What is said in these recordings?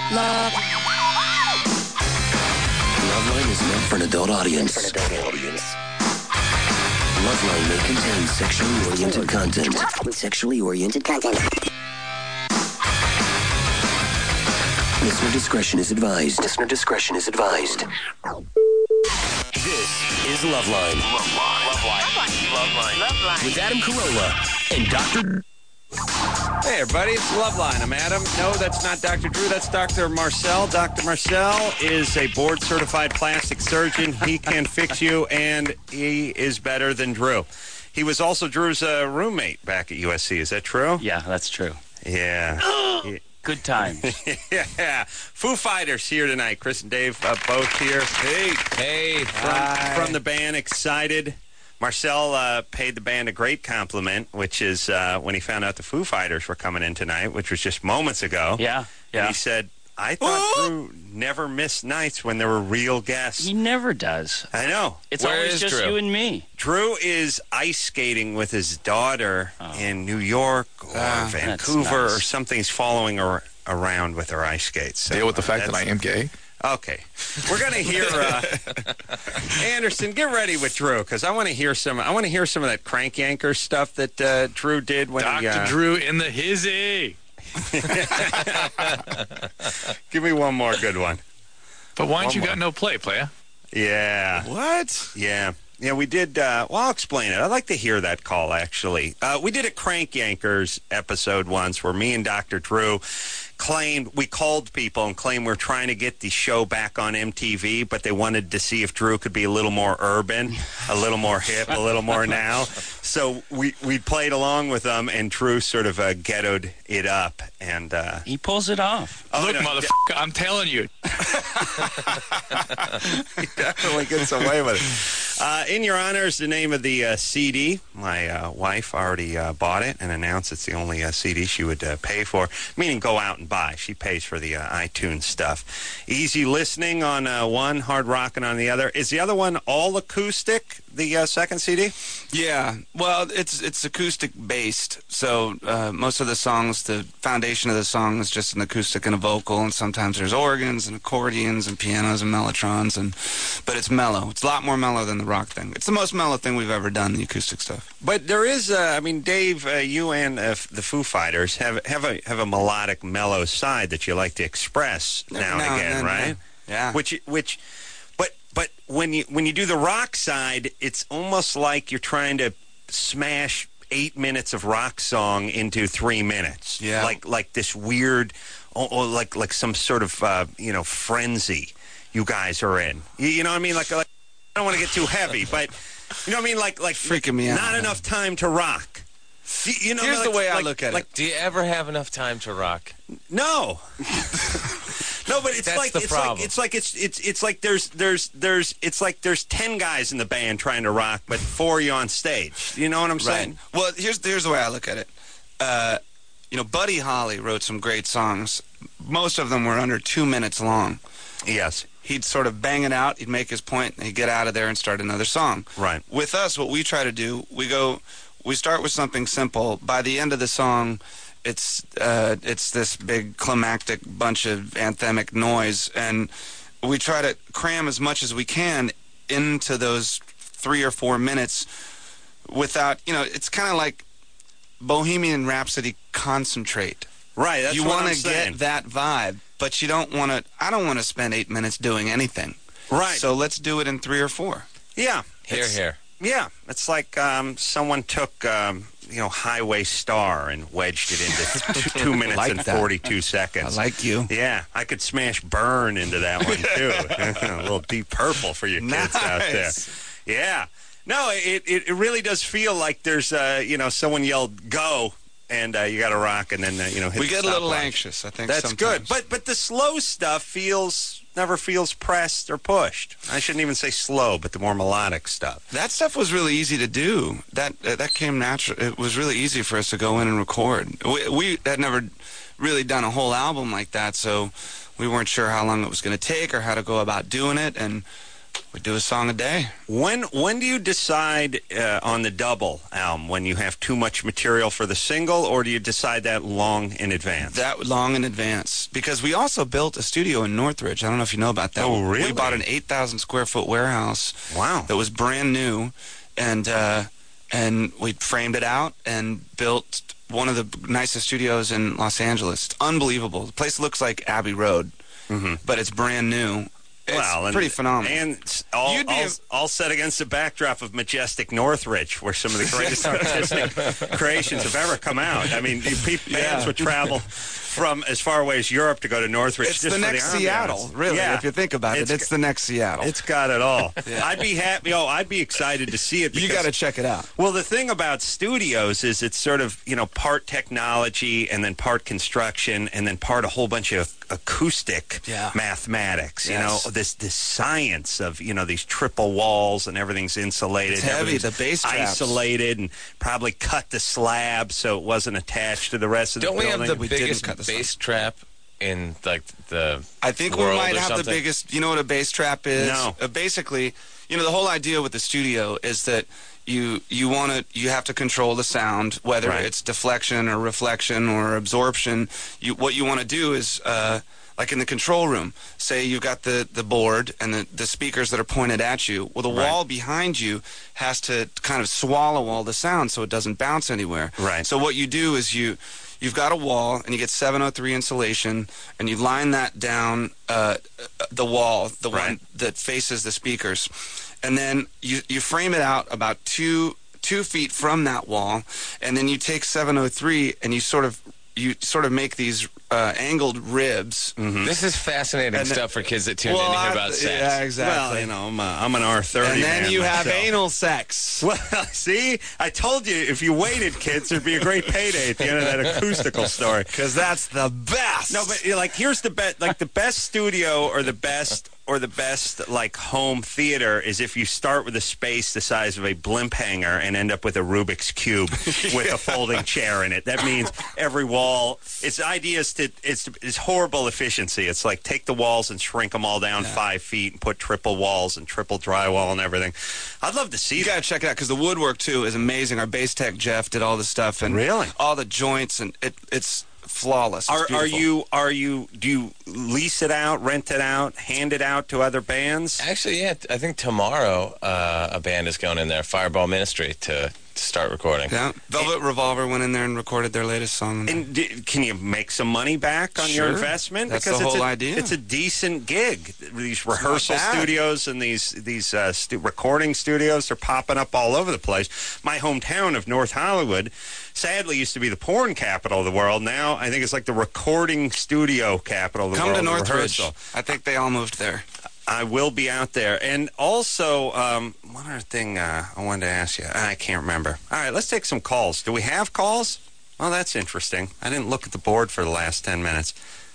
Loveline is meant for an adult audience. Loveline may contain sexually oriented content. Listener discretion is advised. This is Loveline. Loveline. With Adam Carolla and Dr. Hey, everybody, it's Loveline. I'm Adam. No, that's not Dr. Drew. That's Dr. Marcel. Dr. Marcel is a board-certified plastic surgeon. He can fix you, and he is better than Drew. He was also Drew's roommate back at USC. Is that true? Yeah, that's true. Yeah. Good times. Yeah. Foo Fighters here tonight. Chris and Dave both here. Hey. From the band, excited. Marcel paid the band a great compliment, which is when he found out the Foo Fighters were coming in tonight, which was just moments ago. Yeah. And he said, I thought Drew never missed nights when there were real guests. He never does. I know. It's Where always is just Drew? you and me. Drew is ice skating with his daughter in New York or Vancouver nice. or something. He's following her around with her ice skates. So, Deal with the fact that I am gay. Okay. We're going to hear Anderson, get ready with Drew, because I want to hear some of that Crank Yanker stuff that Drew did when Dr. Drew in the hizzy. Give me one more good one. But why ain't you One got no play, playa? Yeah. What? Yeah. Yeah, we did, well, I'll explain it. I'd like to hear that call, actually. We did a Crank Yankers episode once where me and Dr. Drew we called people and claimed we're trying to get the show back on MTV, but they wanted to see if Drew could be a little more urban, a little more hip, a little more now. So we played along with them, and Drew sort of ghettoed it up. And He pulls it off. Look, motherfucker, I'm telling you. He definitely gets away with it. In Your Honor is the name of the CD. My wife already bought it and announced it's the only CD she would pay for, meaning go out and buy. She pays for the iTunes stuff. Easy listening on one, hard rocking on the other. Is the other one all acoustic, the second CD? Yeah, well, it's acoustic based, so most of the songs, the foundation of the song is just an acoustic and a vocal, and sometimes there's organs and accordions and pianos and mellotrons, but it's mellow. It's a lot more mellow than the rock thing. It's the most mellow thing we've ever done, the acoustic stuff. But there is, I mean, Dave, you and the Foo Fighters have a melodic, mellow side that you like to express now and again, right? Yeah. But when you do the rock side, it's almost like you're trying to smash 8 minutes of rock song into 3 minutes. Yeah. Like this weird, like some sort of frenzy you guys are in. You know what I mean? Like I don't want to get too heavy, but you know what I mean? Like freaking me out. Not enough time to rock. You know, Here's the way I look at it. Do you ever have enough time to rock? No. No, but it's That's like the problem. it's like there's 10 guys in the band trying to rock, but 4 of you on stage. You know what I'm saying? Right. Well, here's the way I look at it. Buddy Holly wrote some great songs. Most of them were under 2 minutes long. Yes. He'd sort of bang it out, he'd make his point, and he'd get out of there and start another song. Right. With us, what we try to do, we start with something simple. By the end of the song, it's this big climactic bunch of anthemic noise, and we try to cram as much as we can into those 3 or 4 minutes without, it's kind of like Bohemian Rhapsody concentrate. Right, that's you what want I'm to saying. get that vibe, but you don't want to. I don't want to spend 8 minutes doing anything. Right. So let's do it in 3 or 4. Yeah. Here. Yeah. It's like someone took, Highway Star and wedged it into 2 minutes Like and that. 42 seconds. I like you. Yeah, I could smash Burn into that one, too. A little Deep Purple for you kids out there. Nice. Yeah. No, it really does feel like there's, someone yelled, go, and you got to rock, and then, hit We the get a little stopwatch. anxious, I think. That's sometimes. good. But the slow stuff never feels pressed or pushed. I shouldn't even say slow, but the more melodic stuff. That stuff was really easy to do. That came natural. It was really easy for us to go in and record. We had never really done a whole album like that, so we weren't sure how long it was going to take or how to go about doing it. And We do a song a day. When do you decide on the double album? When you have too much material for the single, or do you decide that long in advance? That long in advance. Because we also built a studio in Northridge. I don't know if you know about that. Oh, really? We bought an 8,000 square foot warehouse. Wow. That was brand new, and we framed it out and built one of the nicest studios in Los Angeles. It's unbelievable. The place looks like Abbey Road, but it's brand new. It's pretty phenomenal. And all set against the backdrop of majestic Northridge, where some of the greatest artistic creations have ever come out. I mean, bands would travel from as far away as Europe to go to Northridge. It's just the for next the Seattle, really. Yeah. If you think about it, it's the next Seattle. It's got it all. I'd be happy. I'd be excited to see it. You got to check it out. Well, the thing about studios is it's sort of, part technology and then part construction and then part a whole bunch of acoustic mathematics. Yes. This science of these triple walls and everything's insulated. It's heavy. Everything's The bass traps. isolated and probably cut the slab so it wasn't attached to the rest of the Don't we building. have the We didn't biggest cut the bass trap in the I think we world might or have something? the biggest. You know what a bass trap is? No. Basically, the whole idea with the studio is that you have to control the sound, whether Right. it's deflection or reflection or absorption. What you want to do is like in the control room, say you've got the board and the speakers that are pointed at you. Well, the wall behind you has to kind of swallow all the sound so it doesn't bounce anywhere. Right. So what you do is you've got a wall and you get 703 insulation and you line that down the wall, the one that faces the speakers. And then you frame it out about 2 feet from that wall, and then you take 703 and you sort of make these angled ribs. This is fascinating stuff for kids that tune in to hear about sex. Yeah, exactly. Well, I'm an R30 and then man you have myself. anal sex. Well, see, I told you if you waited, kids, there'd be a great payday at the end of that acoustical story. Because that's the best. No, but here's the best, the best studio or the best home theater is if you start with a space the size of a blimp hanger and end up with a Rubik's Cube with a folding chair in it. That means every wall. Its idea is it's horrible efficiency. It's like take the walls and shrink them all down 5 feet and put triple walls and triple drywall and everything. I'd love to see You that. got to check it out because the woodwork too is amazing. Our bass tech Jeff did all the stuff and Really? all the joints and it's flawless. It's Do you lease it out, rent it out, hand it out to other bands? Actually, yeah, I think tomorrow a band is going in there, Fireball Ministry, to start recording. Yeah, Velvet Revolver went in there and recorded their latest song. And can you make some money back on your Sure. investment? That's because the it's whole a, idea. It's a decent gig. These rehearsal bad. studios and these recording studios are popping up all over the place. My hometown of North Hollywood sadly used to be the porn capital of the world. Now I think it's like the recording studio capital of the Come world. to Northridge. Rehearsal. I think they all moved there. I will be out there. And also, one other thing I wanted to ask you. I can't remember. All right, let's take some calls. Do we have calls? Well, that's interesting. I didn't look at the board for the last 10 minutes.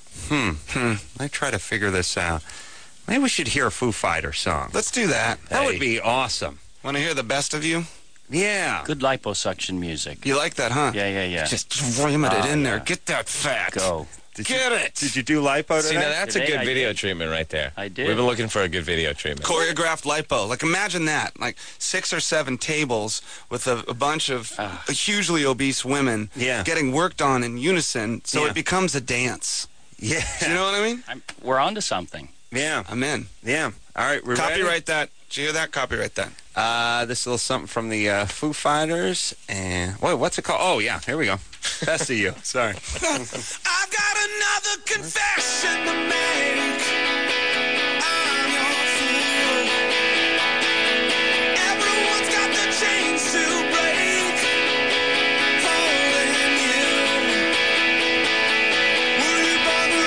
Let try to figure this out. Maybe we should hear a Foo Fighters song. Let's do that. That would be awesome. Want to hear the best of you? Yeah. Good liposuction music. You like that, huh? Yeah. Just ram it in there. yeah. Get that fat. Go. Get it. Did you do lipo See, now today? that's a Today good I video did. treatment right there. I did. We've been looking for a good video treatment. Choreographed lipo. Like, imagine that. Like, 6 or 7 tables with a bunch of hugely obese women getting worked on in unison, so it becomes a dance. Yeah. Do you know what I mean? We're on to something. Yeah. I'm in. Yeah. All right, we're ready? Copyright that. Did you hear that? Copyright that. This little something from the Foo Fighters. And wait, what's it called? Oh, yeah. Here we go. Best of you. Sorry. I've got another confession to make. I'm your fool. Everyone's got the chains to break. Holding you. Will you bother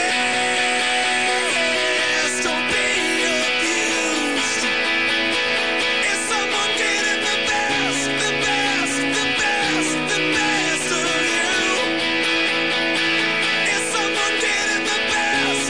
resist? Don't be abused. Is someone getting the best, the best, the best, the best of you? Is someone getting the best,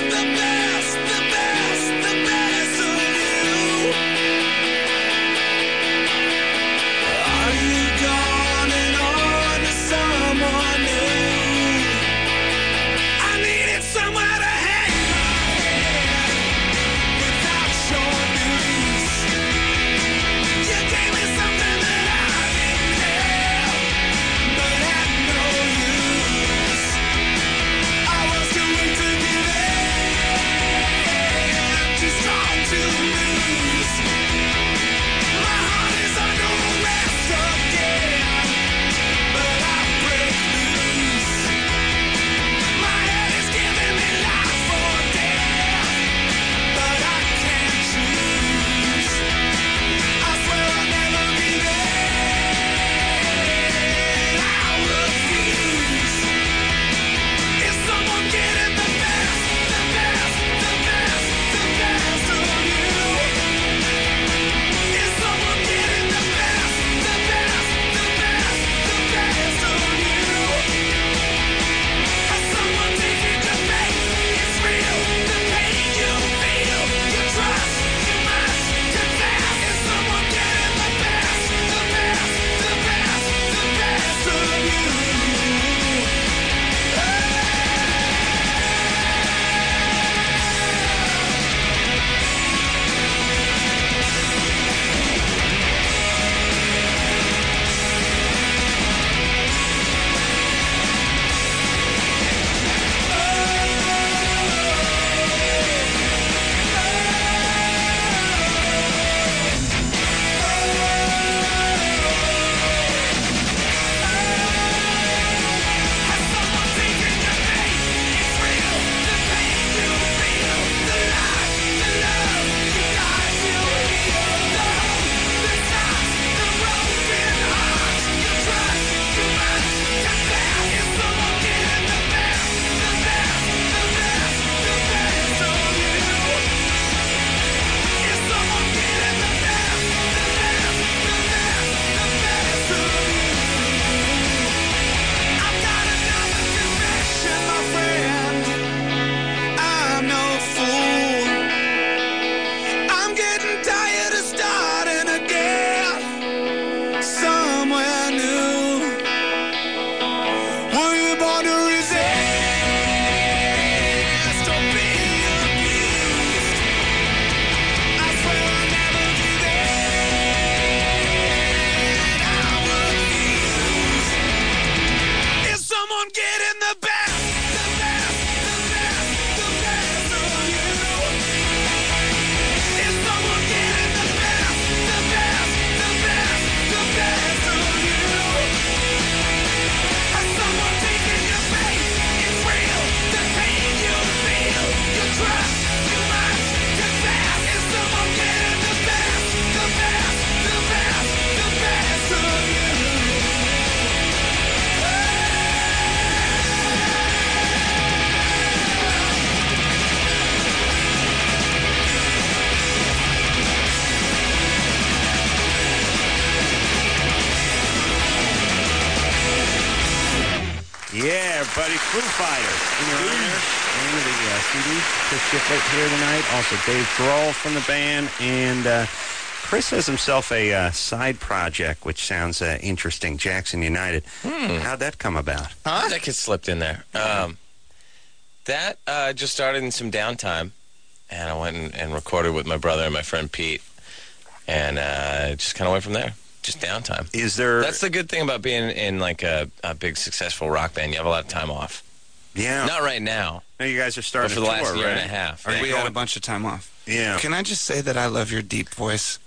buddy. Foo Fighters in your honor. Name of the CD. Chris Shiflett here tonight. Also Dave Grohl from the band. And Chris has himself a side project, which sounds interesting. Jackson United. How'd that come about? That gets slipped in there. That just started in some downtime, and I went and recorded with my brother and my friend Pete, and just kind of went from there. Just downtime. Is there... That's the good thing about being in like a big successful rock band. You have a lot of time off. Yeah. Not right now, No, you guys are starting but for the to last tour, year right? and a half. Are you We had going- a bunch of time off. Yeah. Can I just say that I love your deep voice,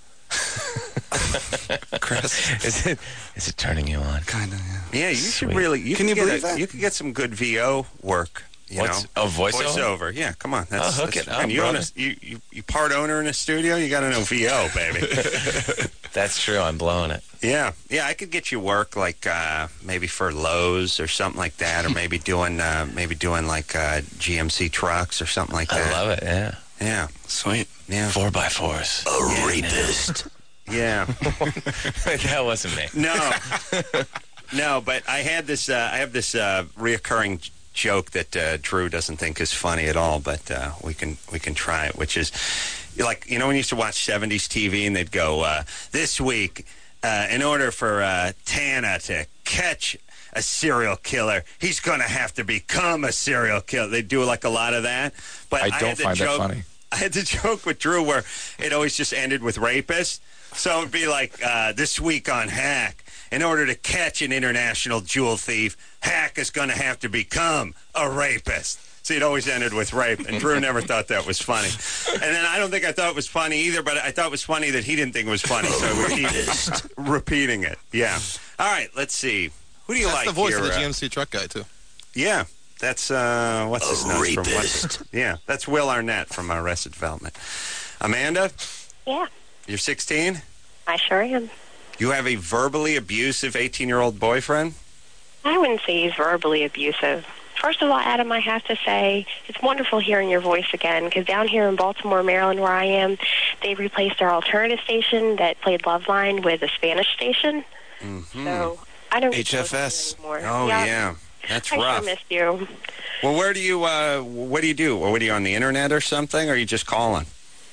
Chris? Is it turning you on? Kind of, yeah. Yeah, you should Sweet. really... Can you could get believe that? You could get some good VO work. You What's know, voiceover? Voiceover, yeah. Come on, that's, I'll hook that's it fine. up, You own brother. you part owner in a studio. You got to know VO, baby. That's true. I'm blowing it. yeah. I could get you work like maybe for Lowe's or something like that, or maybe doing like GMC trucks or something like that. I love it. Yeah. Yeah, Sweet. yeah, 4x4s. A rapist. yeah. That wasn't me. No, but I had this. I have this reoccurring joke that Drew doesn't think is funny at all, but we can try it, which is like, you know, when you used to watch 70s TV and they'd go, this week, in order for Tana to catch a serial killer, he's going to have to become a serial killer. They do like a lot of that. But I had don't the find that joke- funny. I had the joke with Drew where it always just ended with rapist. So it'd be like, this week on Hack, in order to catch an international jewel thief, Hack is going to have to become a rapist. So it always ended with rape, and Drew never thought that was funny. And then I don't think I thought it was funny either, but I thought it was funny that he didn't think it was funny, so we keep repeating it. Yeah. All right, let's see. Who do you That's like the voice here? of the GMC truck guy, too. Yeah, that's, what's his name? Rapist. Yeah, that's Will Arnett from Arrested Development. Amanda, Yeah, you're 16? I sure am. You have a verbally abusive 18-year-old boyfriend? I wouldn't say he's verbally abusive. First of all, Adam, I have to say it's wonderful hearing your voice again, because down here in Baltimore, Maryland, where I am, they replaced our alternative station that played Loveline with a Spanish station. So I don't get to listen to HFS. it anymore. Oh, yeah. That's I rough. sure missed you. Well, what do you do? Or what are you on the internet or something, or are you just calling?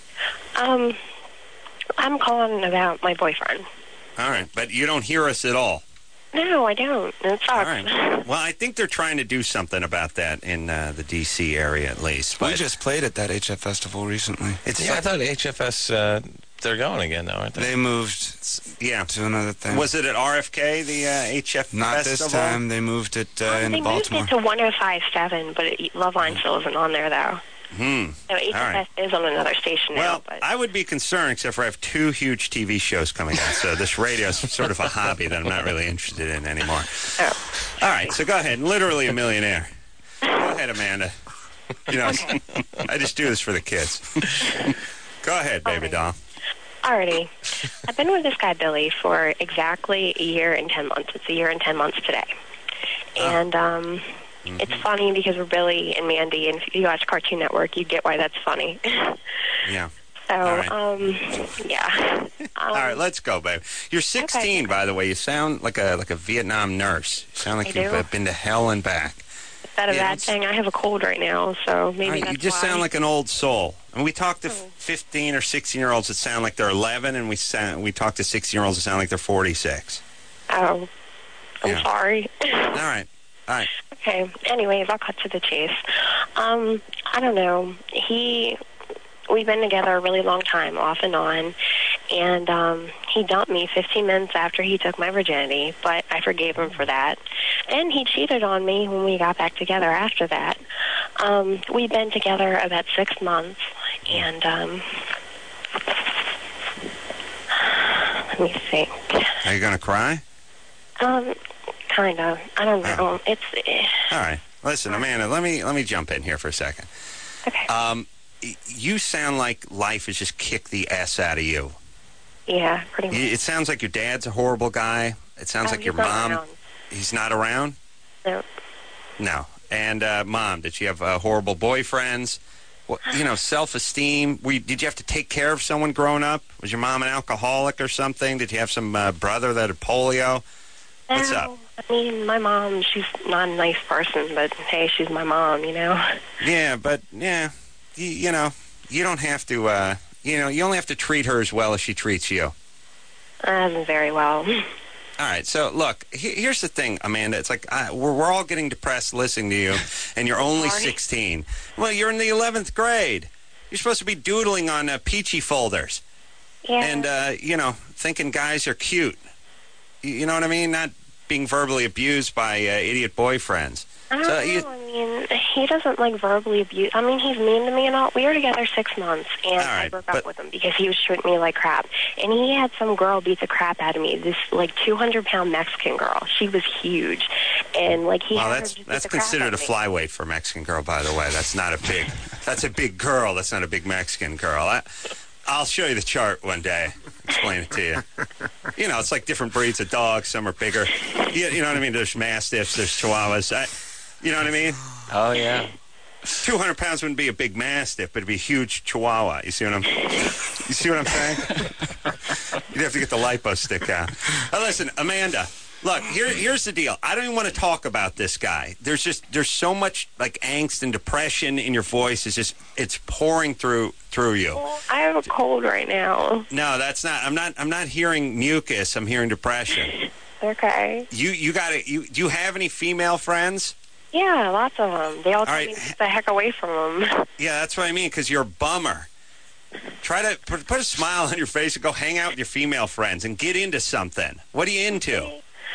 I'm calling about my boyfriend. All right, but you don't hear us at all. No, I don't. It sucks. All right. Well, I think they're trying to do something about that in the D.C. area at least. We But just played at that HF Festival recently. it's Yeah, I thought HFS, they're going again, though, aren't they? They moved yeah. to another thing. Was it at RFK, the HF Not Festival? this time. They moved it They into moved Baltimore. it to 105.7, but Loveline still isn't on there, though. So HFS right. is on another station now. Well, But I would be concerned, except for I have 2 huge TV shows coming out, so this radio is sort of a hobby that I'm not really interested in anymore. Oh. All right, so go ahead. Literally a millionaire. Go ahead, Amanda. You know, I just do this for the kids. Go ahead, baby doll. Alrighty. I've been with this guy, Billy, for exactly a year and 10 months. It's a year and 10 months today. And it's funny because we're Billy and Mandy, and if you watch Cartoon Network, you get why that's funny. Yeah. So, All yeah. All right, let's go, babe. You're 16, Okay. by the way. You sound like a Vietnam nurse. You sound like I you've do? been to hell and back. Is that a Yeah, bad it's- thing? I have a cold right now, so maybe All right, that's you just why. sound like an old soul. And we talk to 15 or 16-year-olds that sound like they're 11, and we talk to 16-year-olds that sound like they're 46. Oh, I'm Yeah. sorry. All right. Okay. Anyways, I'll cut to the chase. I don't know. We've been together a really long time, off and on, and he dumped me 15 minutes after he took my virginity, but I forgave him for that. And he cheated on me when we got back together after that. We've been together about 6 months, and let me think. Are you going to cry? Kind of. I don't know. It's All right. Listen, Amanda, let me jump in here for a second. okay. You sound like life has just kicked the S out of you. Yeah, pretty much. It sounds like your dad's a horrible guy. It sounds like he's your not mom. around. He's not around? No. No. And Mom, did you have horrible boyfriends? Well, you know, self-esteem. Did you have to take care of someone growing up? Was your mom an alcoholic or something? Did you have some brother that had polio? What's up? I mean, my mom, she's not a nice person, but hey, she's my mom, you know? Yeah, but, you know, you don't have to, you only have to treat her as well as she treats you. Very well. All right, so look, here's the thing, Amanda. It's like we're all getting depressed listening to you, and you're only Sorry. 16. Well, you're in the 11th grade. You're supposed to be doodling on peachy folders Yeah. and, thinking guys are cute. You know what I mean? Not being verbally abused by idiot boyfriends. I don't So know. you- I mean, he doesn't like verbally abuse. I mean, he's mean to me and all. We were together 6 months, and All I right, broke but- up with him because he was treating me like crap. And he had some girl beat the crap out of me. This like 200-pound Mexican girl. She was huge, and like he. Well, had her that's just beat that's the crap considered out a of me. flyweight for a Mexican girl, by the way. That's not a big. That's a big girl. That's not a big Mexican girl. I'll show you the chart one day. Explain it to you. You know, it's like different breeds of dogs. Some are bigger. You know what I mean? There's Mastiffs. There's Chihuahuas. You know what I mean? Oh, yeah. 200 pounds wouldn't be a big Mastiff, but it'd be a huge Chihuahua. You see what I'm saying? You'd have to get the lipo stick out. Now, listen, Amanda, look, here's the deal. I don't even want to talk about this guy. There's so much like angst and depression in your voice. It's pouring through you. Well, I have a cold right now. No, that's not. I'm not hearing mucus. I'm hearing depression. Okay. You got it. Do you have any female friends? Yeah, lots of them. They all tell right. me to get the heck away from them. Yeah, that's what I mean, because you're a bummer. Try to put a smile on your face and go hang out with your female friends and get into something. What are you into?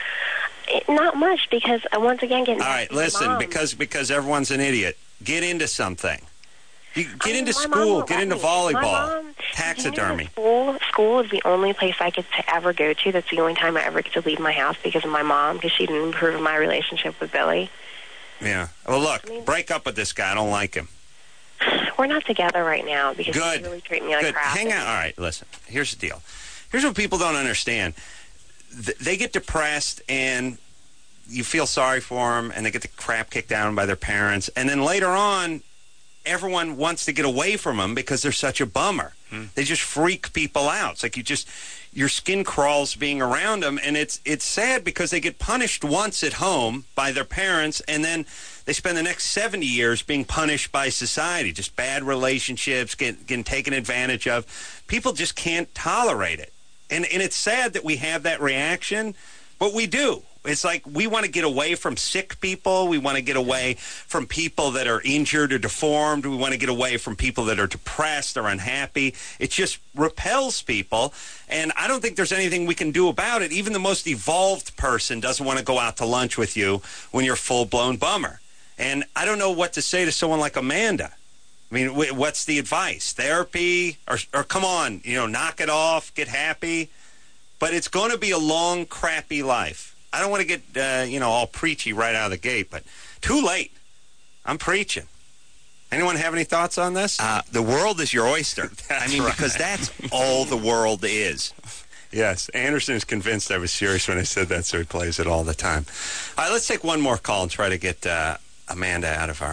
Not much, because I once again get. All right, listen, because everyone's an idiot. Get into something. Get into school. Get into volleyball. Taxidermy. School is the only place I get to ever go to. That's the only time I ever get to leave my house because of my mom, because she didn't improve my relationship with Billy. Yeah. Well, look, break up with this guy. I don't like him. We're not together right now because Good. he's really treating me like Good. crap. Hang out. All right, listen. Here's the deal. Here's what people don't understand. They get depressed and you feel sorry for them, and they get the crap kicked down by their parents, and then later on, everyone wants to get away from them because they're such a bummer. They just freak people out. It's like your skin crawls being around them, and it's sad because they get punished once at home by their parents, and then they spend the next 70 years being punished by society. Just bad relationships, getting taken advantage of. People just can't tolerate it. And it's sad that we have that reaction, but we do. It's like we want to get away from sick people. We want to get away from people that are injured or deformed. We want to get away from people that are depressed or unhappy. It just repels people, and I don't think there's anything we can do about it. Even the most evolved person doesn't want to go out to lunch with you when you're a full-blown bummer. And I don't know what to say to someone like Amanda. I mean, what's the advice? Therapy? Or come on, knock it off, get happy? But it's going to be a long, crappy life. I don't want to get, all preachy right out of the gate, but too late. I'm preaching. Anyone have any thoughts on this? The world is your oyster. Because that's all the world is. Yes, Anderson is convinced I was serious when I said that, so he plays it all the time. All right, let's take one more call and try to get Amanda out of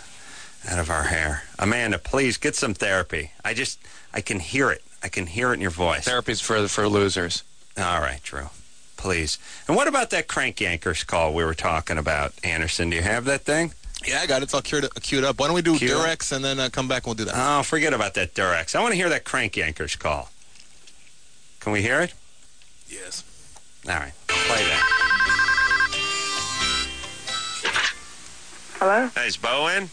our hair. Amanda, please get some therapy. I can hear it. I can hear it in your voice. Therapy's for losers. All right, Drew. Please. And what about that Crank Yankers call we were talking about, Anderson? Do you have that thing? Yeah, I got it. It's all queued up. Why don't we do Queued up? Durex and then come back and we'll do that. Oh, forget about that Durex. I want to hear that Crank Yankers call. Can we hear it? Yes. All right. Play that. Hello? Hey, is Bo in?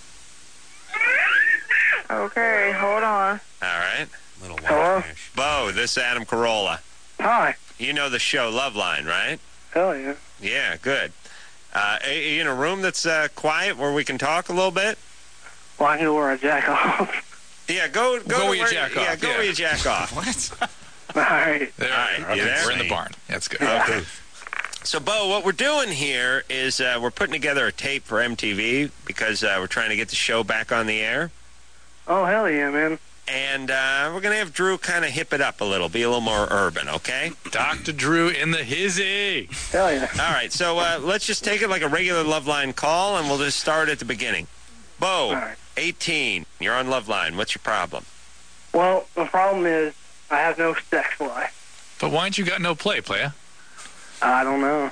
Okay, hold on. All right. Little Hello? whitefish. Bo, this is Adam Carolla. Hi. You know the show Loveline, right? Hell yeah. Yeah, good. Are you in a room that's quiet where we can talk a little bit? Well, I know where I jack off. Yeah, go where you jack yeah, off, go yeah. where you jack off. What? All right. There, All right, okay, you there? we're in the barn. That's good. Okay. So, Bo, what we're doing here is we're putting together a tape for MTV because we're trying to get the show back on the air. Oh, hell yeah, man. And we're going to have Drew kind of hip it up a little, be a little more urban, okay? Dr. Drew in the hizzy. Hell yeah. All right, so let's just take it like a regular Loveline call, and we'll just start at the beginning. Bo, All right. 18, you're on Loveline. What's your problem? Well, the problem is I have no sex life. But why ain't you got no play, playa? I don't know.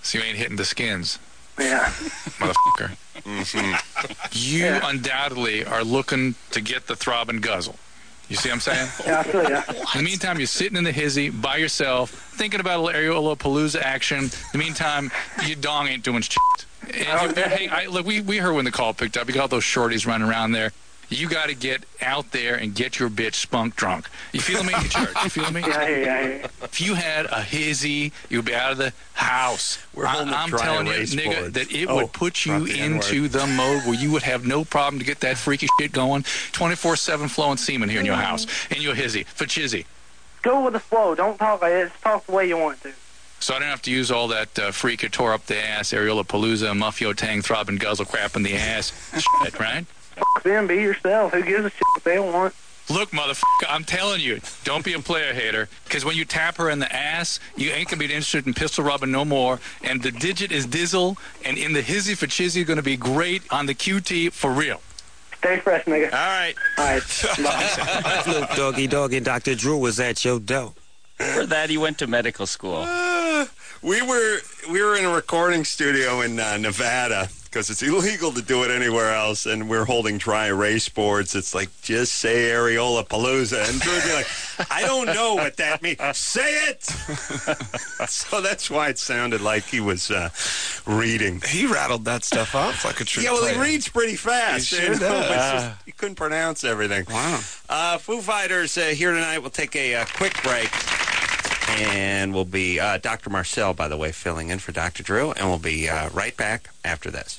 So you ain't hitting the skins, Yeah. motherfucker. You undoubtedly are looking to get the throb and guzzle. You see what I'm saying? Yeah, I feel ya. In the meantime, you're sitting in the hizzy by yourself, thinking about a little Areola-Palooza action. In the meantime, your dong ain't doing shit. And hey, look, we heard when the call picked up. You got all those shorties running around there. You got to get out there and get your bitch spunk drunk. You feel me, Church? You feel me? Yeah. If you had a hizzy, you'd be out of the house. We're holding I'm dry telling you, erase nigga, boards. that it Oh, would put you drop the into the mode where you would have no problem to get that freaky shit going. 24/7 flowing semen here in your house, in your hizzy, for chizzy. Go with the flow. Don't talk like this. Talk the way you want to. So I don't have to use all that freak or tore up the ass, Areola-Palooza, Muffio Tang, throb and guzzle crap in the ass shit, right? Fuck them. Be yourself. Who gives a shit what they want? Look, motherfucker, I'm telling you, don't be a player hater, because when you tap her in the ass, you ain't going to be interested in pistol rubbing no more, and the digit is dizzle, and in the hizzy for chizzy going to be great on the QT for real. Stay fresh, nigga. All right. All right. Bye. Snoop Doggy Dogg and Dr. Drew was at your door. For that, he went to medical school. We were in a recording studio in Nevada because it's illegal to do it anywhere else, and we're holding dry erase boards. It's like, just say Areola-Palooza, and Drew would be like, I don't know what that means. Say it! So that's why it sounded like he was reading. He rattled that stuff off like a true Yeah, well, player. he reads pretty fast. He sure you know, does. it's just, he couldn't pronounce everything. Wow. Foo Fighters here tonight. We'll take a quick break. And we'll be, Dr. Marcel, by the way, filling in for Dr. Drew. And we'll be right back after this.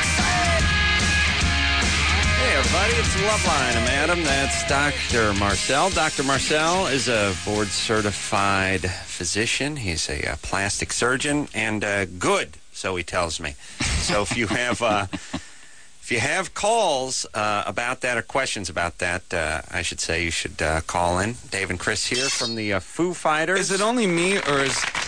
Hey, everybody. It's Loveline. I'm Adam. That's Dr. Marcel. Dr. Marcel is a board-certified physician. He's a plastic surgeon and good, so he tells me. So if you have... If you have calls about that or questions about that, I should say you should call in. Dave and Chris here from the Foo Fighters. Is it only me, or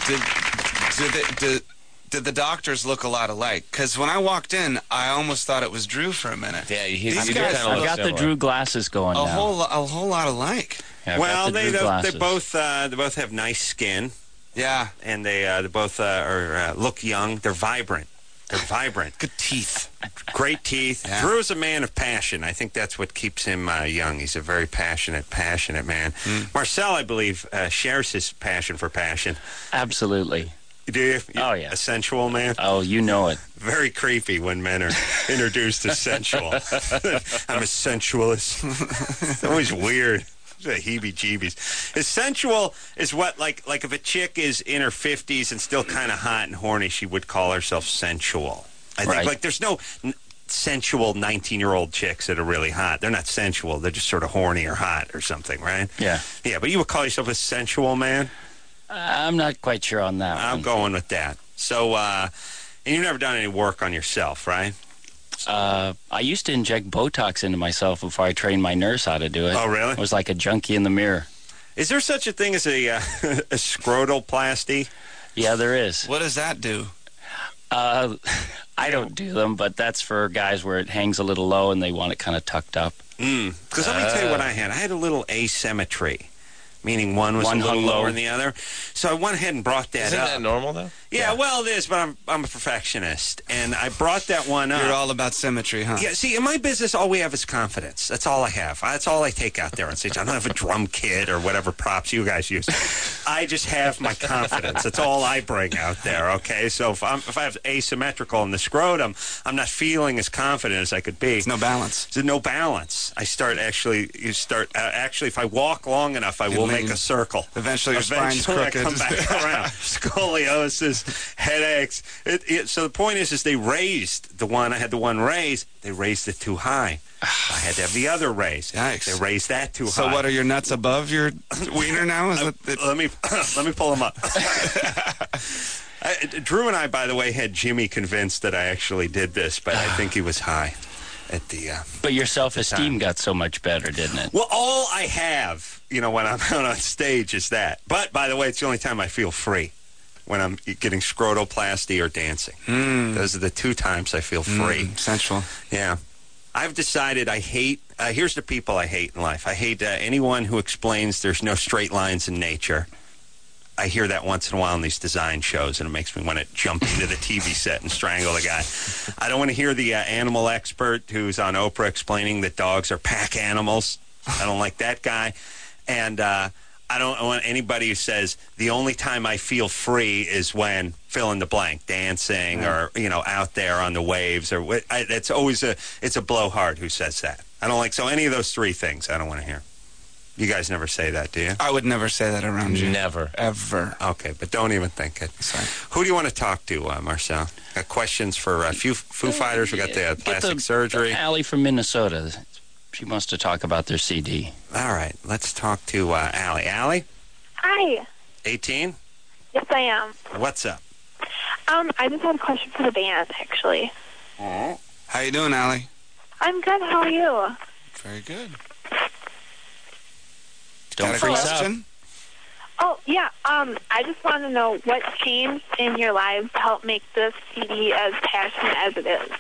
did the doctors look a lot alike? Because when I walked in, I almost thought it was Drew for a minute. Yeah, These you guys kind of I got the Drew glasses going a now. whole lot alike. Yeah, I've well, got the Drew they glasses. both have nice skin, Yeah. and they both look young. They're vibrant. They're vibrant. Good teeth. Great teeth. Yeah. Drew is a man of passion. I think that's what keeps him young. He's a very passionate man. Marcel, I believe, shares his passion for passion. Absolutely. Do you? Oh, yeah. A sensual man? Oh, you know it. Very creepy when men are introduced as sensual. I'm a sensualist. It's always weird. The heebie-jeebies. Is sensual is what, like if a chick is in her 50s and still kind of hot and horny, she would call herself sensual. I think, Right. like, there's no sensual 19-year-old chicks that are really hot. They're not sensual. They're just sort of horny or hot or something, right? Yeah. Yeah, but you would call yourself a sensual man? I'm not quite sure on that I'm one. going with that. So, and you've never done any work on yourself, right? I used to inject Botox into myself before I trained my nurse how to do it. Oh, really? I was like a junkie in the mirror. Is there such a thing as a scrotalplasty? Yeah, there is. What does that do? I don't do them, but that's for guys where it hangs a little low and they want it kind of tucked up. Because let me tell you what I had. I had a little asymmetry, meaning one was One a little hung low. lower than the other. So I went ahead and brought that Isn't up. that normal, though? Yeah, well, it is, but I'm a perfectionist, and I brought that one up. You're all about symmetry, huh? Yeah, see, in my business, all we have is confidence. That's all I have. That's all I take out there on stage. I don't have a drum kit or whatever props you guys use. I just have my confidence. That's all I bring out there, okay? So if I have asymmetrical in the scrotum, I'm not feeling as confident as I could be. There's no balance. There's no balance. Actually, if I walk long enough, I will make a circle. Eventually your spine's crooked. I come back around. Scoliosis, headaches. So the point is they raised the one. I had the one raised. They raised it too high. I had to have the other raised. Yikes. They raised that too high. So what, are your nuts above your wiener now? Let me pull them up. Drew and I, by the way, had Jimmy convinced that I actually did this, but I think he was high at the. But your self-esteem got so much better, didn't it? Well, all I have, when I'm out on stage, is that. But by the way, it's the only time I feel free. When I'm getting scrotoplasty or dancing. Those are the two times I feel free. Sensual. Yeah. I've decided I hate, here's the people I hate in life. I hate anyone who explains there's no straight lines in nature. I hear that once in a while in these design shows, and it makes me want to jump into the TV set and strangle the guy. I don't want to hear the animal expert who's on Oprah explaining that dogs are pack animals. I don't like that guy. And I don't want anybody who says the only time I feel free is when fill in the blank, dancing or, out there on the waves. It's always it's a blowhard who says that. I don't like, so any of those three things I don't want to hear. You guys never say that, do you? I would never say that around you. Never. Ever. Okay, but don't even think it. Sorry. Who do you want to talk to, Marcel? Got questions for Foo Fighters? We got the plastic surgery. Allie from Minnesota. She wants to talk about their CD. All right, let's talk to Allie. Allie? Hi. 18? Yes, I am. What's up? I just had a question for the band, actually. How you doing, Allie? I'm good. How are you? Very good. Don't Got a freak question? Oh, yeah. I just want to know what changed in your lives to help make this CD as passionate as it is.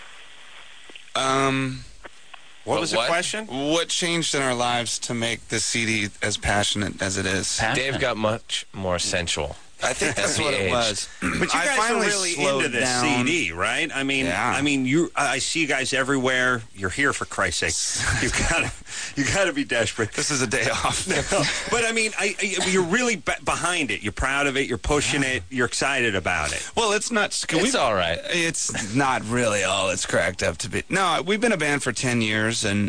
What was the question? What changed in our lives to make the CD as passionate as it is? Dave got much more sensual. I think that's As he what it aged. was. But you I guys are finally really slowed into this down. CD, right? I mean, Yeah. I see you guys everywhere. You're here for Christ's sake. You got to be desperate. This is a day off. But I mean, you're really behind it. You're proud of it. You're pushing it. You're excited about it. Well, it's not. It's all right. It's not really all it's cracked up to be. No, we've been a band for 10 years, and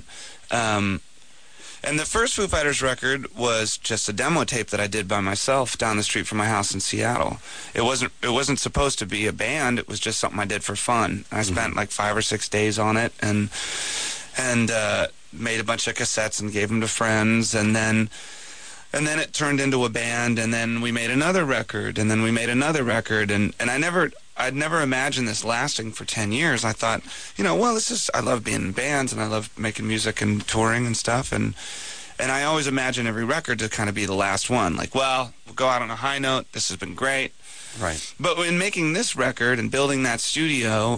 the first Foo Fighters record was just a demo tape that I did by myself down the street from my house in Seattle. It wasn't supposed to be a band. It was just something I did for fun. I spent like 5 or 6 days on it, and made a bunch of cassettes and gave them to friends, and then it turned into a band, and then we made another record, and then we made another record, and I'd never imagined this lasting for 10 years. I thought, I love being in bands, and I love making music and touring and stuff, and I always imagine every record to kind of be the last one. Like, well, we'll go out on a high note. This has been great. Right. But in making this record and building that studio,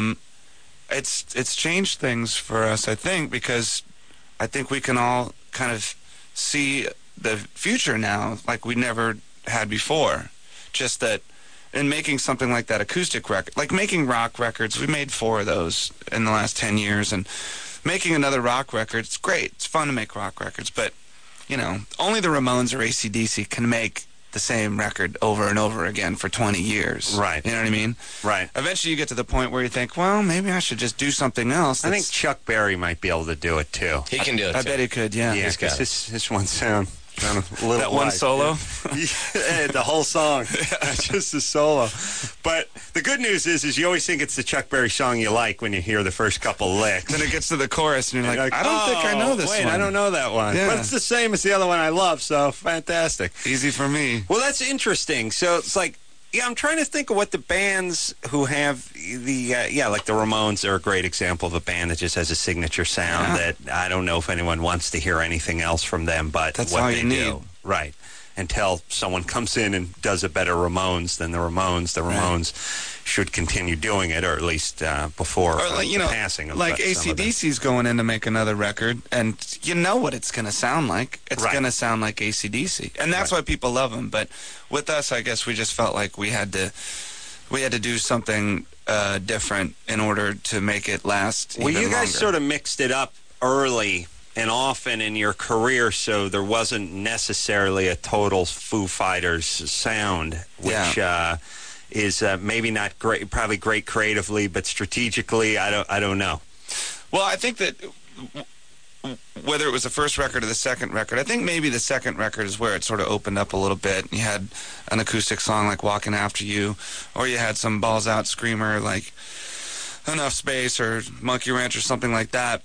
it's changed things for us, I think, because I think we can all kind of see the future now like we never had before. Just that in making something like that acoustic record, like making rock records, we made 4 of those in the last 10 years, and making another rock record, it's great. It's fun to make rock records, but, only the Ramones or AC/DC can make the same record over and over again for 20 years. Right. You know what I mean? Right. Eventually you get to the point where you think, well, maybe I should just do something else. I think Chuck Berry might be able to do it, too. He can do it, I too. bet he could, yeah. Yeah, He's got because his one sound kind of a little That one wide. solo? Yeah, the whole song, not just the solo. But the good news is you always think it's the Chuck Berry song you like when you hear the first couple licks. Then it gets to the chorus, and you're like, I don't think I know this wait, one. I don't know that one. Yeah. But it's the same as the other one I love, so fantastic. Easy for me. Well, that's interesting. So it's like, I'm trying to think of what the bands who have like the Ramones are a great example of a band that just has a signature sound that I don't know if anyone wants to hear anything else from them but That's what all they you do. need. Right. Until someone comes in and does a better Ramones than the Ramones. The Ramones should continue doing it, or at least before the passing of like some of them. AC/DC's going in to make another record, and you know what it's going to sound like. It's Right. going to sound like AC/DC, and that's why people love them. But with us, I guess we just felt like we had to do something different in order to make it last. Well, even you guys longer. sort of mixed it up early and often in your career, so there wasn't necessarily a total Foo Fighters sound, which is maybe not great, probably great creatively, but strategically, I don't know. Well, I think that whether it was the first record or the second record, I think maybe the second record is where it sort of opened up a little bit. You had an acoustic song like Walking After You, or you had some balls out screamer like Enough Space or Monkey Ranch or something like that.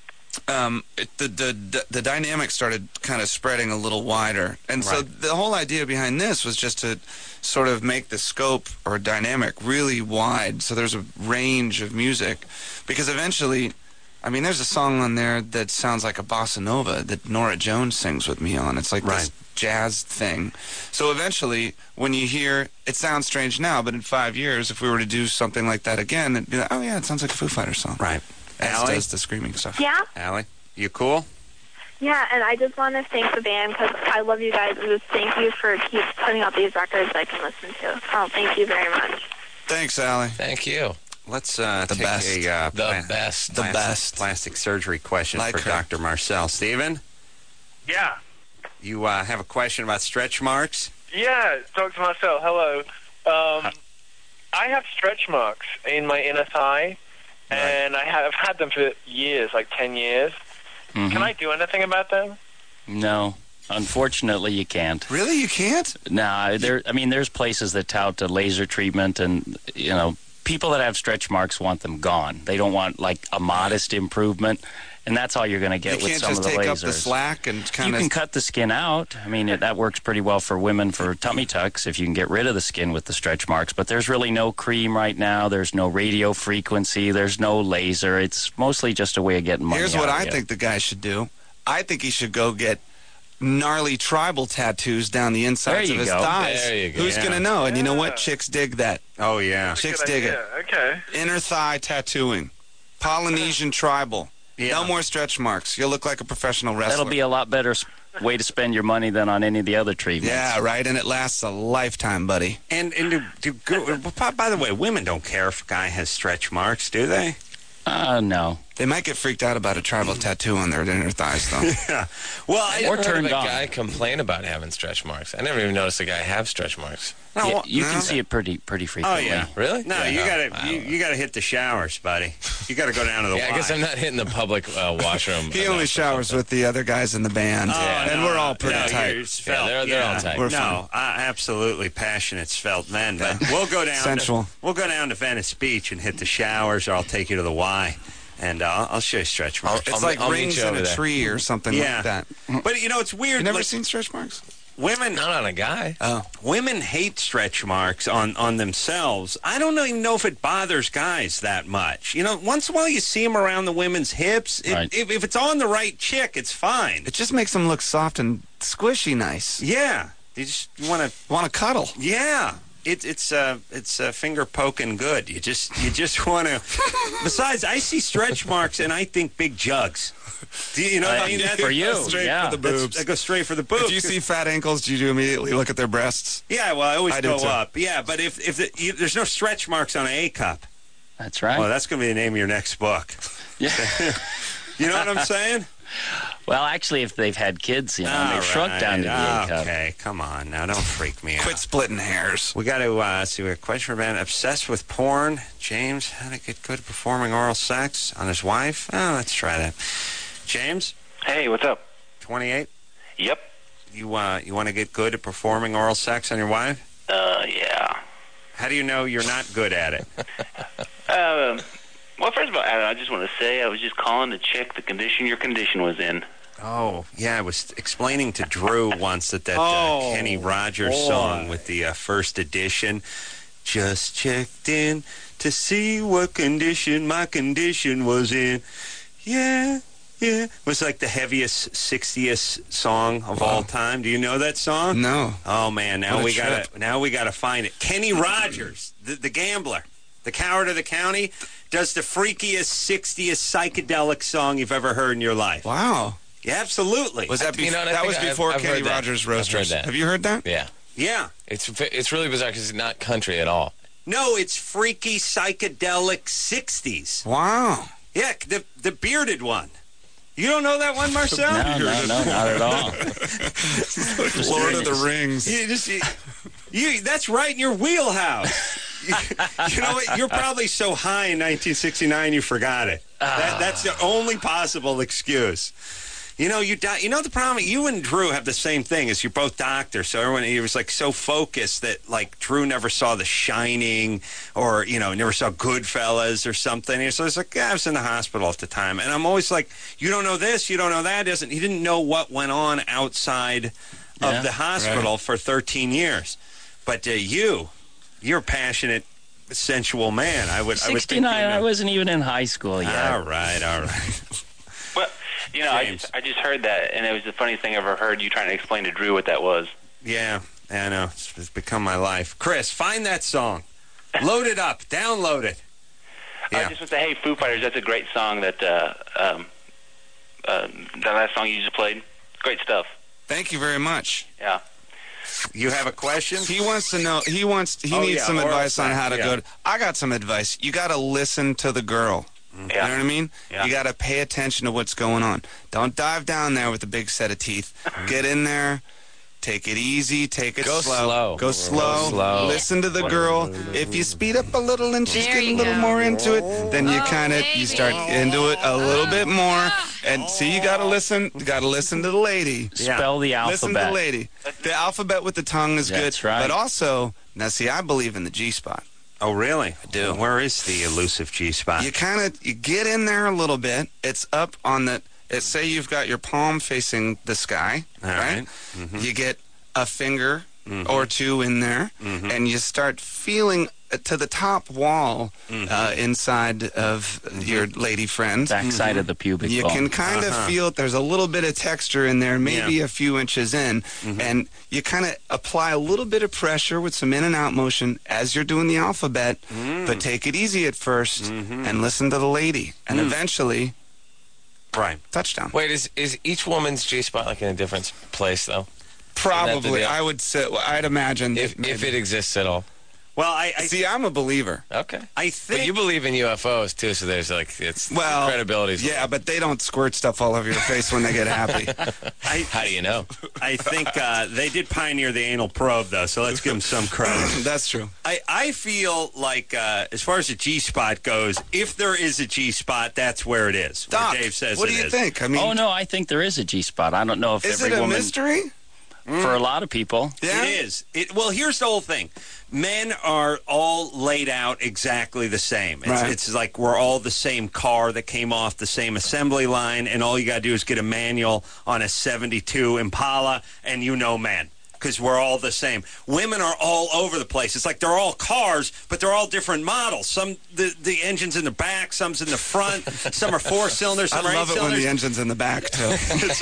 The dynamic started kind of spreading a little wider. And so the whole idea behind this was just to sort of make the scope or dynamic really wide, so there's a range of music. Because eventually, I mean, there's a song on there that sounds like a bossa nova that Nora Jones sings with me on. It's like this jazz thing. So eventually, when you hear, it sounds strange now, but in 5 years, if we were to do something like that again, it'd be like, oh yeah, it sounds like a Foo Fighters song. Right. As Allie? does the screaming stuff. Yeah? Allie, you cool? Yeah, and I just want to thank the band because I love you guys. And just thank you for keep putting out these records I can listen to. Oh, thank you very much. Thanks, Allie. Thank you. Let's The take best. a plastic surgery question Like for her. Dr. Marcel. Steven, Yeah. you have a question about stretch marks? Yeah, Dr. Marcel, hello. I have stretch marks in my inner thigh, and I've had them for years, like 10 years. Mhm. Can I do anything about them? No. Unfortunately, you can't. Really? You can't? No, there's places that tout the laser treatment, and people that have stretch marks want them gone. They don't want like a modest improvement, and that's all you're going to get You with can't some just of the take lasers. up the slack and kind You of... can cut the skin out. I mean, that works pretty well for women for tummy tucks if you can get rid of the skin with the stretch marks. But there's really no cream right now. There's no radio frequency. There's no laser. It's mostly just a way of getting money. Here's out what of I you. think the guy should do. I think he should go get gnarly tribal tattoos down the insides There of you his go. thighs. There you go. Who's Yeah. going to know? And you know what? Chicks dig that. Oh, yeah. Chicks Good dig idea. it. Okay. Inner thigh tattooing. Polynesian tribal. Yeah. No more stretch marks. You'll look like a professional wrestler. That'll be a lot better way to spend your money than on any of the other treatments. Yeah, right. And it lasts a lifetime, buddy. And by the way, women don't care if a guy has stretch marks, do they? No. They might get freaked out about a tribal tattoo on their inner thighs, though. Yeah. Well, I never heard of a guy complain about having stretch marks. I never even noticed a guy have stretch marks. Yeah, you can see it pretty frequently. Oh yeah, Really? No, Yeah, you no, gotta you gotta hit the showers, buddy. You gotta go down to the. Yeah, I guess Y. I'm not hitting the public washroom. He only showers with the other guys in the band. And we're all pretty tight. You're svelte. Yeah, they're all tight. We're No, absolutely passionate svelte men. But we'll go down. Sensual. We'll go down to Venice Beach and hit the showers, or I'll take you to the Y, and I'll show you stretch marks. It's like rings in a tree or something Yeah. like that. But it's weird. You never like, seen stretch marks? women? Not on a guy. Oh. Women hate stretch marks on themselves. I don't even know if it bothers guys that much. Once in a while you see them around the women's hips. Right. If it's on the right chick, it's fine. It just makes them look soft and squishy nice. Yeah. You just want to cuddle. Yeah. It's finger poking good. You just want to. Besides, I see stretch marks and I think big jugs. Do you know what I mean? For you, straight yeah. for the boobs. I go straight for the boobs. If you see fat ankles, do you immediately look at their breasts? Yeah, well, I always I do go too. up. Yeah, but if there's no stretch marks on an A cup. That's right. Well, that's going to be the name of your next book. Yeah. You know what I'm saying? Well, actually, if they've had kids, and All they've shrunk down to the A cup. Okay, come on now. Don't freak me out. Quit splitting hairs. We got to see a question for a man obsessed with porn. James, how to get good at performing oral sex on his wife? Oh, let's try that. James? Hey, what's up? 28? Yep. You want to get good at performing oral sex on your wife? Yeah. How do you know you're not good at it? Well, first of all, Adam, I just want to say I was just calling to check the condition your condition was in. Oh, yeah, I was explaining to Drew once that Kenny Rogers boy. song with the first edition. Just checked in to see what condition my condition was in. Yeah. It was like the heaviest, 60th song of all time. Do you know that song? No. Oh man, now What a we trip. gotta find it. Kenny Rogers, the gambler, the coward of the county, does the freakiest, 60th psychedelic song you've ever heard in your life. Wow. Yeah, absolutely. Was that You know, and I that think was before I've Kenny heard that. Rogers I've heard Roasters? that. Have you heard that? Yeah. Yeah. It's really bizarre because it's not country at all. No, it's freaky psychedelic 60s. Wow. Yeah, the bearded one. You don't know that one, Marcel? No, not at all. Lord of the Rings. That's right in your wheelhouse. You know what? You're probably so high in 1969 you forgot it. That's the only possible excuse. You know the problem. You and Drew have the same thing. Is you're both doctors, so everyone he was like so focused that like Drew never saw The Shining or never saw Goodfellas or something. So it's like I was in the hospital at the time, and I'm always like, you don't know this, you don't know that. He didn't know what went on outside of the hospital for 13 years. But you're a passionate, sensual man. I would 69. I wasn't even in high school yet. All right. Well, I just heard that, and it was the funniest thing I ever heard. You trying to explain to Drew what that was. Yeah, I know. It's become my life. Chris, find that song. Load it up. Download it. I just want to say, hey, Foo Fighters, that's a great song that that last song you just played. Great stuff. Thank you very much. Yeah. You have a question? He wants to know. He needs some advice on how to go. I got some advice. You got to listen to the girl. Yeah. You know what I mean? Yeah. You got to pay attention to what's going on. Don't dive down there with a big set of teeth. Get in there. Take it easy. Take it slow. Go slow. Listen to the girl. If you speed up a little and she's getting a little more into it, then you start into it a little bit more. And see, you got to listen. You got to listen to the lady. Spell the alphabet. Listen to the lady. The alphabet with the tongue is good. That's right. But also, now see, I believe in the G-spot. Oh, really? I do. Where is the elusive G-spot? You get in there a little bit. It's up on the. Say you've got your palm facing the sky, right? Mm-hmm. You get a finger or two in there, and you start feeling to the top wall inside of your lady friend. Backside of the pubic You bone. can kind of feel there's a little bit of texture in there, maybe a few inches in, and you kind of apply a little bit of pressure with some in and out motion as you're doing the alphabet, but take it easy at first and listen to the lady, and eventually, touchdown. Wait, is each woman's G-spot like in a different place though? Probably, I would say. I'd imagine if it exists at all. Well, I see. I'm a believer. Okay, I think. But you believe in UFOs too, so there's credibility. Yeah, but they don't squirt stuff all over your face when they get happy. How do you know? I think they did pioneer the anal probe, though, so let's give them some credit. That's true. I feel like, as far as the G-spot goes, if there is a G-spot, that's where it is. Doc, where Dave says what do you think? I mean, oh no, I think there is a G-spot. I don't know if is every it a woman. mystery? For a lot of people. Yeah? It is. Well, here's the whole thing. Men are all laid out exactly the same. It's like we're all the same car that came off the same assembly line, and all you got to do is get a manual on a 72 Impala, and men. Because we're all the same. Women are all over the place. It's like they're all cars, but they're all different models. Some the engine's in the back, some's in the front, some are 4 cylinders, some are 8 I love it when cylinders. the engine's in the back too.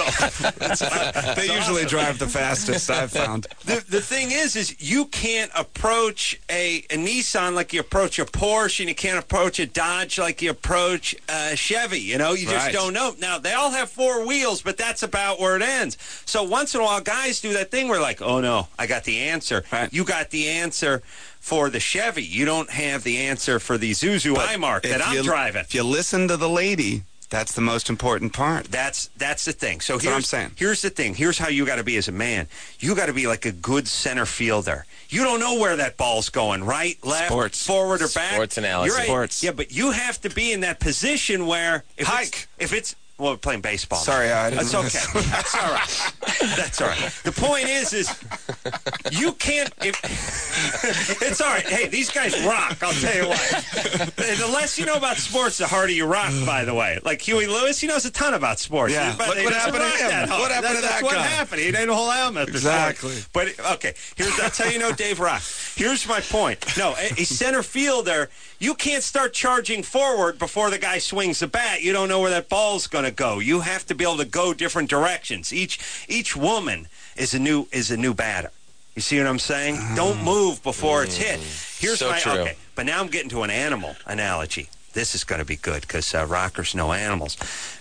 They usually drive the fastest, I've found. The thing is you can't approach a Nissan like you approach a Porsche, and you can't approach a Dodge like you approach a Chevy. You just don't know. Now, they all have 4 wheels, but that's about where it ends. So once in a while, guys do that thing where like, oh no, I got the answer. Right. You got the answer for the Chevy. You don't have the answer for the Isuzu iMark that I'm driving. If you listen to the lady, that's the most important part. That's the thing. So That's what I'm saying. Here's the thing. Here's how you got to be as a man. You got to be like a good center fielder. You don't know where that ball's going, right, left, forward, or back. Sports analogy. You're right. Sports. Yeah, but you have to be in that position where if it's well, we're playing baseball. Sorry, I didn't. That's okay. That's all right. That's all right. The point is you can't. It's all right. Hey, these guys rock. I'll tell you what. The less you know about sports, the harder you rock. By the way, like Huey Lewis, he knows a ton about sports. Yeah. But What happened to him? What happened to that That's what guy? happened. He did a whole album. Exactly. But okay, that's how you know Dave Rock. Here's my point. No, a center fielder, you can't start charging forward before the guy swings the bat. You don't know where that ball's going to go. You have to be able to go different directions. Each woman is a new batter. You see what I'm saying? Don't move before it's hit. Here's so true. Okay, but now I'm getting to an animal analogy. This is going to be good because rockers know animals.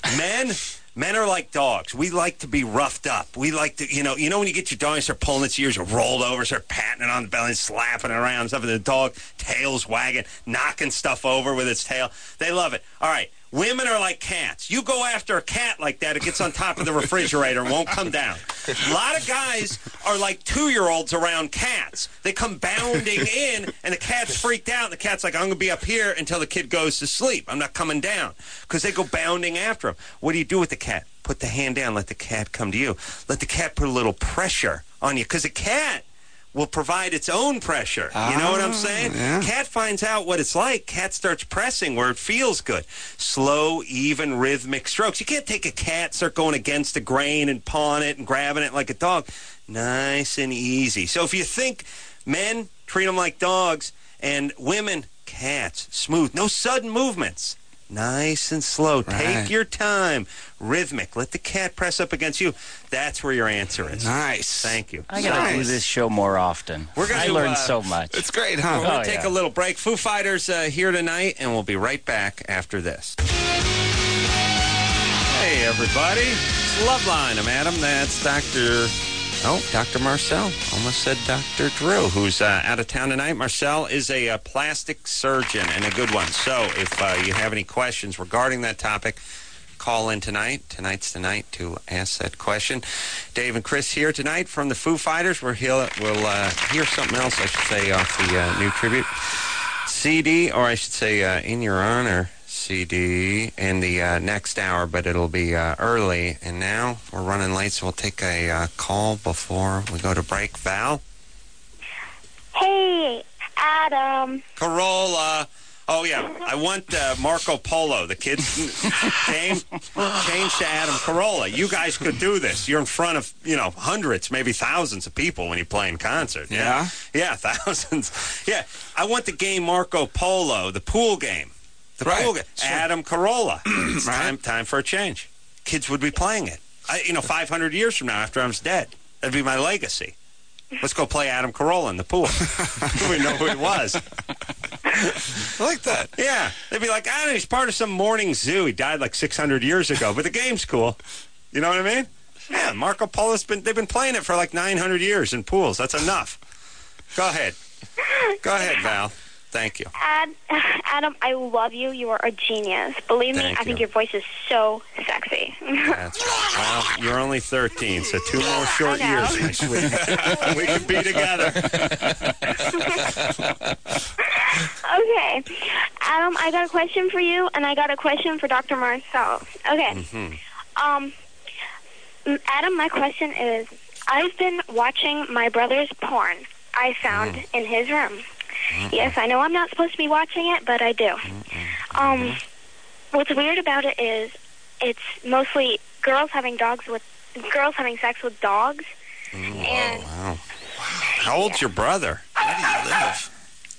Men are like dogs. We like to be roughed up. We like to, when you get your dog and start pulling its ears, or rolled over, start patting it on the belly and slapping it around and stuff, and the dog tail's wagging, knocking stuff over with its tail. They love it. All right. Women are like cats. You go after a cat like that, it gets on top of the refrigerator and won't come down. A lot of guys are like 2-year-olds around cats. They come bounding in, and the cat's freaked out, and the cat's like, I'm going to be up here until the kid goes to sleep. I'm not coming down. Because they go bounding after him. What do you do with the cat? Put the hand down. Let the cat come to you. Let the cat put a little pressure on you. Because a cat will provide its own pressure. You know what I'm saying? Yeah. Cat finds out what it's like. Cat starts pressing where it feels good. Slow, even, rhythmic strokes. You can't take a cat, start going against the grain and pawing it and grabbing it like a dog. Nice and easy. So if you think men, treat them like dogs, and women, cats, smooth. No sudden movements. Nice and slow. Right. Take your time. Rhythmic. Let the cat press up against you. That's where your answer is. Nice. Thank you. I gotta do this show more often. I learned so much. It's great, huh? We're going to take a little break. Foo Fighters here tonight, and we'll be right back after this. Hey, everybody. It's Loveline. I'm Adam. That's Dr. Marcel. Almost said Dr. Drew, who's out of town tonight. Marcel is a plastic surgeon and a good one. So if you have any questions regarding that topic, call in tonight. Tonight's the night to ask that question. Dave and Chris here tonight from the Foo Fighters. We'll hear something else, I should say, off the new tribute CD, or I should say In Your Honor CD in the next hour, but it'll be early. And now we're running late, so we'll take a call before we go to break. Val? Hey, Adam. Carolla. Oh, yeah. I want Marco Polo, the kids game, changed to Adam Carolla. You guys could do this. You're in front of, hundreds, maybe thousands of people when you play in concert. Yeah? Yeah, thousands. Yeah. I want the game Marco Polo, the pool game. The pool game. Sure. Adam Carolla. It's time for a change. Kids would be playing it. 500 years from now, after I'm dead, that'd be my legacy. Let's go play Adam Carolla in the pool. We know who he was. I like that. Yeah. They'd be like, he's part of some morning zoo. He died like 600 years ago, but the game's cool. You know what I mean? Yeah, Marco Polo's they've been playing it for like 900 years in pools. That's enough. Go ahead. Go ahead, Val. Thank you. Adam, I love you. You are a genius. Believe me, I think your voice is so sexy. That's right. Well, you're only 13, so 2 more short years, my sweet. We can be together. Okay. Adam, I got a question for you, and I got a question for Dr. Marcel. Okay. Mm-hmm. Adam, my question is, I've been watching my brother's porn I found in his room. Yes, I know I'm not supposed to be watching it, but I do. What's weird about it is it's mostly girls having sex with dogs. Wow. How old's your brother? Where do you live?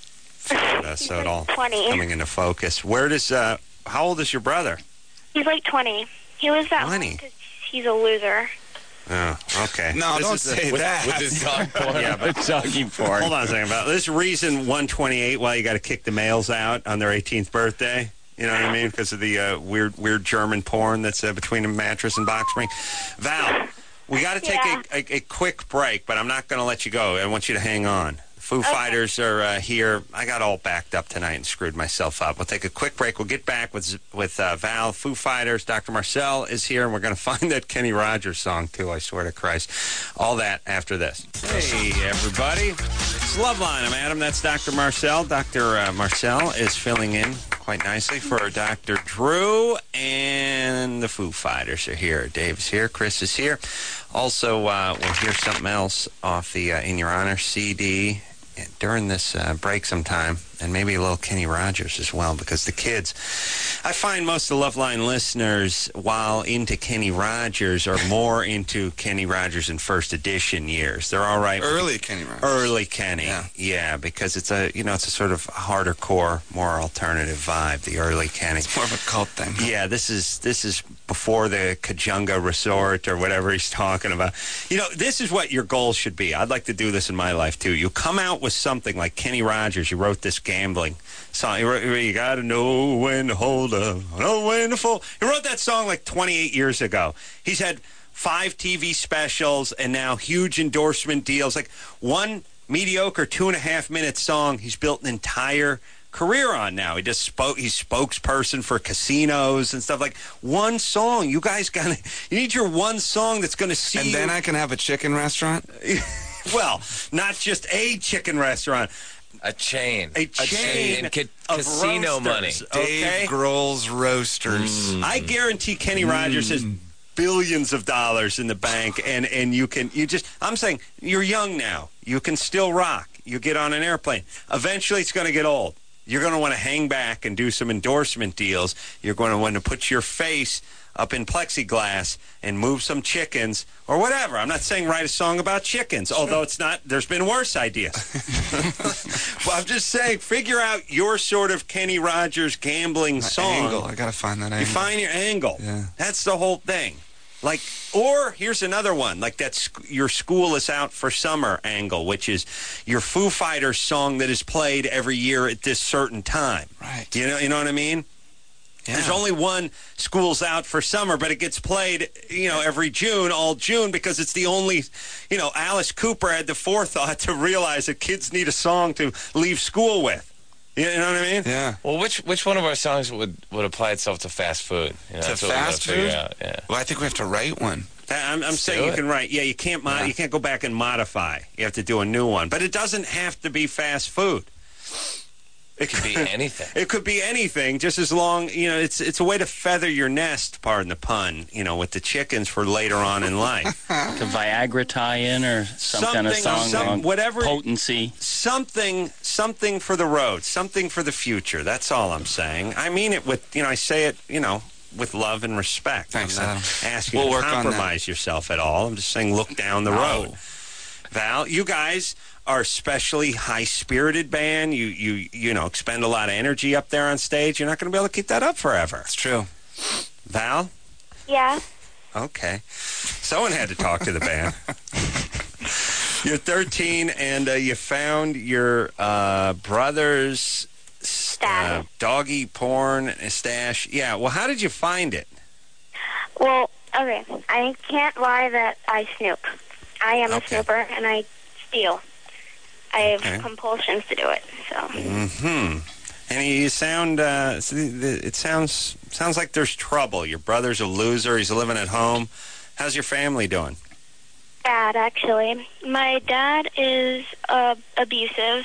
So it all 20. Coming into focus. How old is your brother? He's like 20. He lives at home because he's a loser. Oh, okay. No, don't say that. With his dog porn. Yeah, but doggy porn. Hold on a second. About this reason 128 why you got to kick the males out on their 18th birthday. You know what I mean? Because of the weird German porn that's between a mattress and box spring. Val, we got to take a quick break, but I'm not going to let you go. I want you to hang on. Foo Fighters are here. I got all backed up tonight and screwed myself up. We'll take a quick break. We'll get back with Val, Foo Fighters. Dr. Marcel is here, and we're going to find that Kenny Rogers song, too, I swear to Christ. All that after this. Hey, everybody. It's Loveline. I'm Adam. That's Dr. Marcel. Dr. Marcel is filling in quite nicely for Dr. Drew, and the Foo Fighters are here. Dave is here. Chris is here. Also, we'll hear something else off the In Your Honor CD during this break sometime, and maybe a little Kenny Rogers as well, because the kids, I find most of the Loveline listeners, while into Kenny Rogers, are more into Kenny Rogers in first edition years. They're all right. Early Kenny Rogers. Early Kenny. Yeah, because it's a sort of harder core, more alternative vibe, the early Kenny. It's more of a cult thing. Yeah, this is before the Kajunga Resort or whatever he's talking about. This is what your goal should be. I'd like to do this in my life, too. You come out with something like Kenny Rogers. You wrote this gambling song. You got to know when to hold up, know when to fold. He wrote that song like 28 years ago. He's had 5 TV specials and now huge endorsement deals. Like one mediocre 2.5-minute song, he's built an entire career on now. He's spokesperson for casinos and stuff. Like one song. You guys you need your one song that's going to see And then I can have a chicken restaurant? Well, not just a chicken restaurant. A chain. A chain and casino money. Dave Grohl's Roasters. I guarantee Kenny Rogers has billions of dollars in the bank, and I'm saying, you're young now. You can still rock. You get on an airplane. Eventually, it's going to get old. You're going to want to hang back and do some endorsement deals. You're going to want to put your face up in plexiglass and move some chickens or whatever. I'm not saying write a song about chickens, although it's not. There's been worse ideas. Well, I'm just saying, figure out your sort of Kenny Rogers gambling song. Angle. I got to find that angle. You find your angle. Yeah. That's the whole thing. Or here's another one, like that your school is out for summer angle, which is your Foo Fighters song that is played every year at this certain time. Right. You know what I mean? There's only one School's Out for Summer, but it gets played, every June, all June, because it's the only, Alice Cooper had the forethought to realize that kids need a song to leave school with. You know what I mean? Yeah. Well, which one of our songs would apply itself to fast food? To fast food? Yeah. Well, I think we have to write one. I'm saying you can write. Yeah, you can't. You can't go back and modify. You have to do a new one. But it doesn't have to be fast food. It could be anything. It could be anything, just as long, it's a way to feather your nest, pardon the pun, with the chickens for later on in life. Like a Viagra tie-in or some kind of song on whatever, potency. Something for the road, something for the future. That's all I'm saying. I mean it with, I say it, with love and respect. Thanks, I'm not asking you to compromise yourself at all. I'm just saying look down the road. Val, you guys are a especially high-spirited band. You expend a lot of energy up there on stage. You're not going to be able to keep that up forever. It's true. Val? Yeah. Okay. Someone had to talk to the band. You're 13, and you found your brother's doggy porn stash. Yeah, well, how did you find it? Well, okay, I can't lie that I snoop. I am a snooper, and I steal. I have compulsions to do it, so. Mm-hmm. And you sound, it sounds like there's trouble. Your brother's a loser. He's living at home. How's your family doing? Bad, actually. My dad is abusive.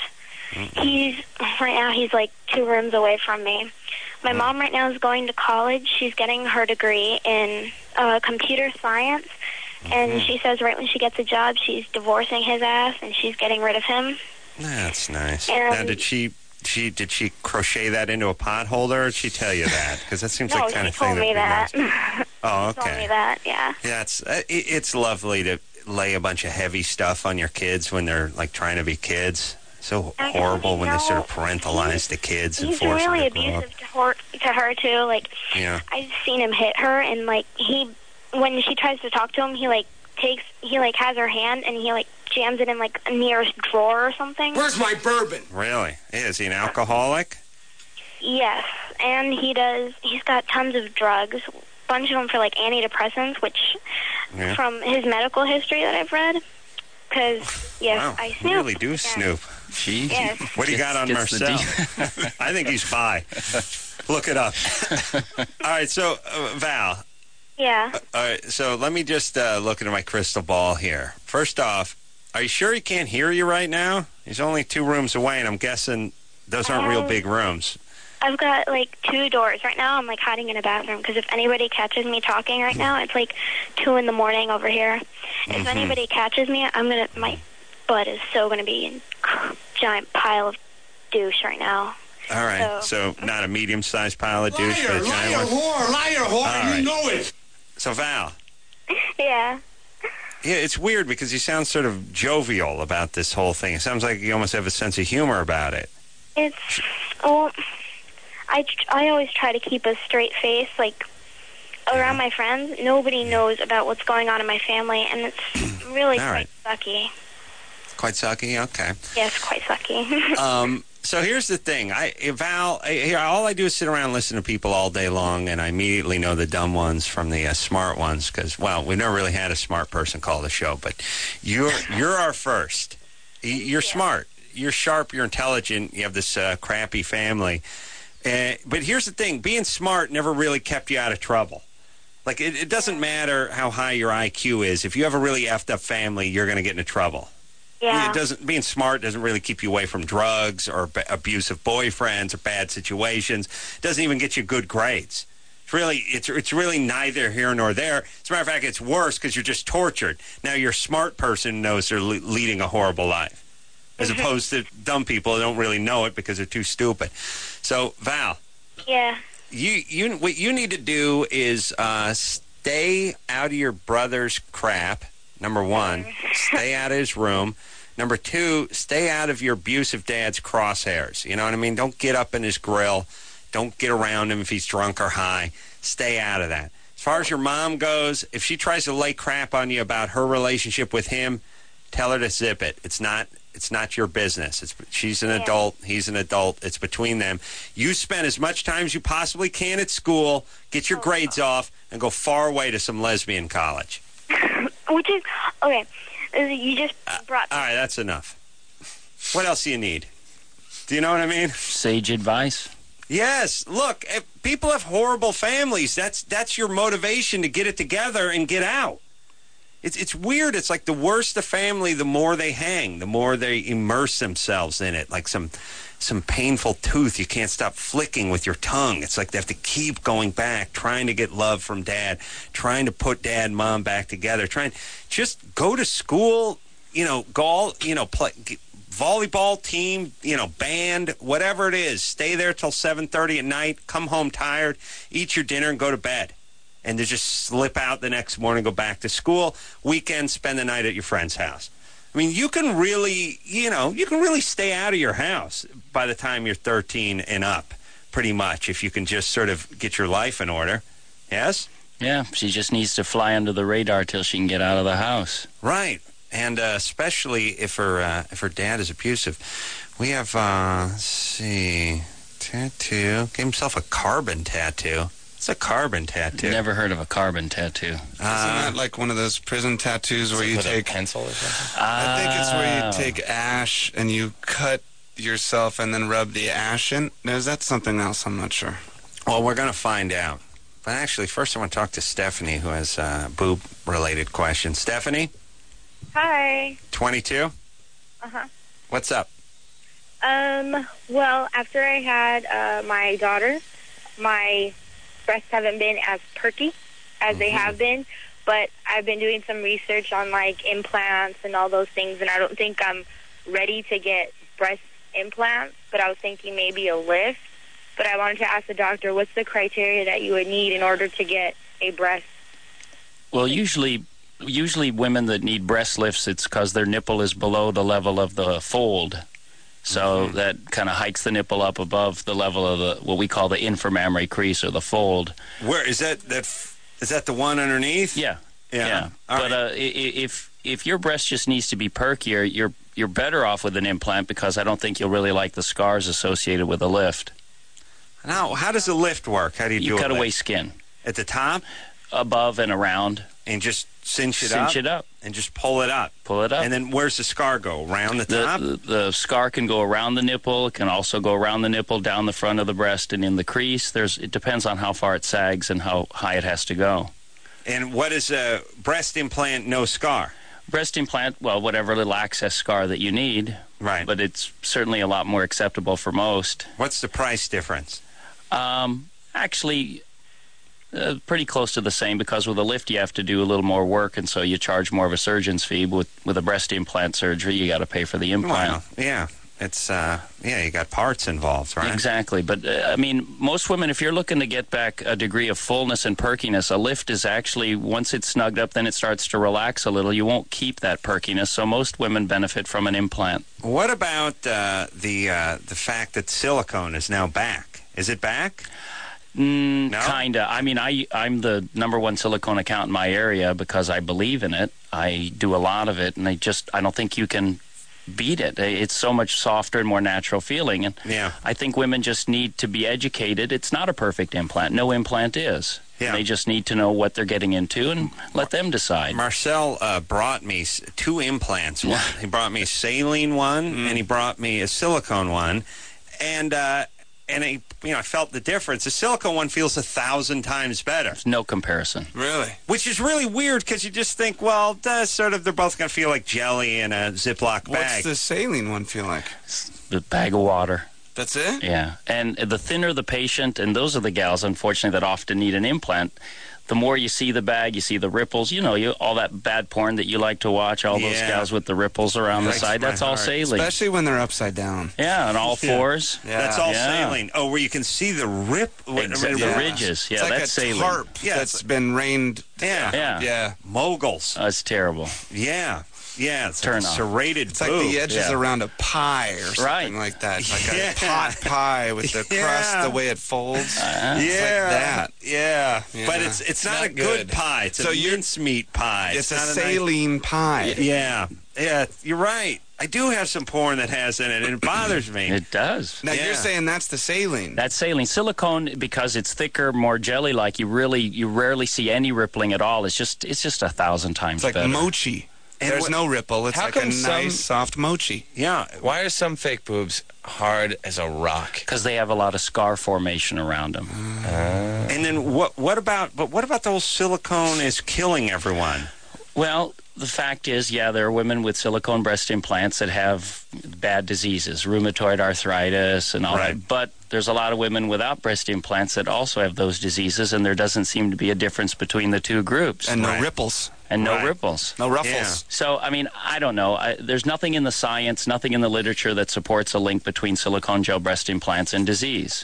Right now he's like 2 rooms away from me. My mom right now is going to college. She's getting her degree in computer science. And she says right when she gets a job, she's divorcing his ass and she's getting rid of him. That's nice. And now, did she crochet that into a pot holder, or did she tell you that? Because that seems like the kind of thing that. Oh, okay. She told me that, yeah. Yeah, it's lovely to lay a bunch of heavy stuff on your kids when they're like trying to be kids. So horrible when they sort of parentalize the kids and force them to grow up. He's really abusive to her too. Like, I've seen him hit her, and like when she tries to talk to him, he has her hand and he jams it in like a nearest drawer or something. Where's my bourbon? Really? Is he an alcoholic? Yes, and he's got tons of drugs, a bunch of them for like antidepressants, which from his medical history that I've read. Because I snoop. You really do snoop. Jeez. Yes. What do you got on Marcel? I think he's bi. Look it up. All right, so Val. Yeah. All right, so let me just look into my crystal ball here. First off, are you sure he can't hear you right now? He's only 2 rooms away, and I'm guessing those aren't real big rooms. I've got like 2 doors. Right now I'm like hiding in a bathroom because if anybody catches me talking right now, it's like 2 in the morning over here. If anybody catches me, my butt is so going to be in a giant pile of douche right now. All right, so not a medium-sized pile of douche, but a giant one? Liar, whore, you know it. So, Val. Yeah. Yeah, it's weird because you sound sort of jovial about this whole thing. It sounds like you almost have a sense of humor about it. I always try to keep a straight face, like, around my friends. Nobody knows about what's going on in my family, and it's really quite sucky. Quite sucky? Okay. Yes, quite sucky. So here's the thing. Val, all I do is sit around and listen to people all day long, and I immediately know the dumb ones from the smart ones because, well, we've never really had a smart person call the show, but you're our first. You're smart. You're sharp. You're intelligent. You have this crappy family. But here's the thing. Being smart never really kept you out of trouble. Like, it doesn't matter how high your IQ is. If you have a really effed up family, you're going to get into trouble. Yeah. Being smart doesn't really keep you away from drugs or abusive boyfriends or bad situations. It doesn't even get you good grades. It's really neither here nor there. As a matter of fact, it's worse because you're just tortured. Now your smart person knows they're leading a horrible life, as opposed to dumb people who don't really know it because they're too stupid. So Val, yeah, what you need to do is stay out of your brother's crap. Number 1, stay out of his room. Number 2, stay out of your abusive dad's crosshairs. You know what I mean? Don't get up in his grill. Don't get around him if he's drunk or high. Stay out of that. As far as your mom goes, if she tries to lay crap on you about her relationship with him, tell her to zip it. It's not It's not your business. She's an adult. He's an adult. It's between them. You spend as much time as you possibly can at school, get your grades off, and go far away to some lesbian college. Which is, okay, you just brought... All right, that's enough. What else do you need? Do you know what I mean? Sage advice. Yes. Look, if people have horrible families. That's your motivation to get it together and get out. It's weird. It's like the worse the family, the more they hang, the more they immerse themselves in it. Like some painful tooth you can't stop flicking with your tongue. It's like they have to keep going back, trying to get love from dad, trying to put dad and mom back together, just go to school, play volleyball team, band, whatever it is. Stay there till 7:30 at night, come home tired, eat your dinner and go to bed. And to just slip out the next morning, go back to school. Weekend, spend the night at your friend's house. I mean, you can really stay out of your house by the time you're 13 and up, pretty much, if you can just sort of get your life in order. Yes? Yeah, she just needs to fly under the radar till she can get out of the house. Right. And especially if her dad is abusive. We have, let's see, tattoo. Gave himself a carbon tattoo. It's a carbon tattoo. Never heard of a carbon tattoo. Isn't that like one of those prison tattoos where you take a pencil or something? I think it's where you take ash and you cut yourself and then rub the ash in. No, is that something else? I'm not sure. Well, we're going to find out. But actually, first I want to talk to Stephanie, who has boob-related questions. Stephanie? Hi. 22? Uh-huh. What's up? Well, after I had my daughter, my breasts haven't been as perky as they have been, but I've been doing some research on, like, implants and all those things, and I don't think I'm ready to get breast implants, but I was thinking maybe a lift. But I wanted to ask the doctor, what's the criteria that you would need in order to get a breast? Well, usually women that need breast lifts, it's because their nipple is below the level of the fold. So that kind of hikes the nipple up above the level of what we call the inframammary crease or the fold. Where is that? Is that the one underneath? Yeah. Yeah. But if your breast just needs to be perkier, you're better off with an implant, because I don't think you'll really like the scars associated with a lift. Now, how does a lift work? How do you do it? You cut away skin. At the top? Above and around. And just cinch it up? Cinch it up. And just pull it up? Pull it up. And then where's the scar go? Around the top? The scar can go around the nipple. It can also go around the nipple, down the front of the breast, and in the crease. It depends on how far it sags and how high it has to go. And what is a breast implant, no scar? Breast implant, well, whatever little access scar that you need. Right. But it's certainly a lot more acceptable for most. What's the price difference? Actually, pretty close to the same, because with a lift you have to do a little more work, and so you charge more of a surgeon's fee. With a breast implant surgery, you got to pay for the implant. Well, yeah. It's, you got parts involved, right? Exactly. But, I mean, most women, if you're looking to get back a degree of fullness and perkiness, a lift is actually, once it's snugged up, then it starts to relax a little. You won't keep that perkiness, so most women benefit from an implant. What about the fact that silicone is now back? Is it back? No? Kinda. I mean, I'm the #1 silicone account in my area because I believe in it. I do a lot of it, and I don't think you can beat it. It's so much softer and more natural feeling, and I think women just need to be educated. It's not a perfect implant. No implant is. Yeah. They just need to know what they're getting into and let them decide. Marcel brought me 2 implants. He brought me a saline one, and he brought me a silicone one, and I felt the difference. The silicone one feels 1,000 times better. There's no comparison. Really? Which is really weird, because you just think, well, they're both going to feel like jelly in a Ziploc bag. What's the saline one feel like? The bag of water. That's it? Yeah. And the thinner the patient, and those are the gals, unfortunately, that often need an implant, the more you see the bag, you see the ripples, all that bad porn that you like to watch, all those gals with the ripples around the side, that's all saline. Especially when they're upside down. Yeah, on all fours. Yeah. That's all saline. Oh, where you can see the the ridges. Yeah, it's like that's a saline. tarp that's been rained. Yeah. Moguls. That's terrible. Yeah. Yeah, it's Turn like off. serrated It's like the edges around a pie or something like that. Like a pot pie with the crust, the way it folds. It's like that. Yeah. But it's not a good pie. It's a mincemeat pie. It's a saline pie. Yeah. Yeah, you're right. I do have some porn that has in it, and it bothers me. It does. Now you're saying that's the saline. That's saline. Silicone, because it's thicker, more jelly-like, you rarely see any rippling at all. It's just 1,000 times It's like better. mochi. And There's no ripple. It's How like a come nice, soft mochi. Yeah. Why are some fake boobs hard as a rock? Because they have a lot of scar formation around them. And then what about the whole silicone is killing everyone? Well, the fact is, there are women with silicone breast implants that have bad diseases, rheumatoid arthritis and all that. But there's a lot of women without breast implants that also have those diseases, and there doesn't seem to be a difference between the two groups. And no ripples. And no ripples. No ruffles. Yeah. So, I mean, I don't know. There's nothing in the science, nothing in the literature that supports a link between silicone gel breast implants and disease.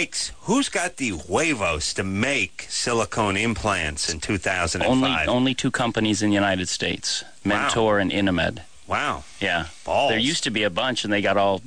Who's got the huevos to make silicone implants in 2005? Only two companies in the United States, Mentor and Inamed. Wow. Yeah. Balls. There used to be a bunch, and they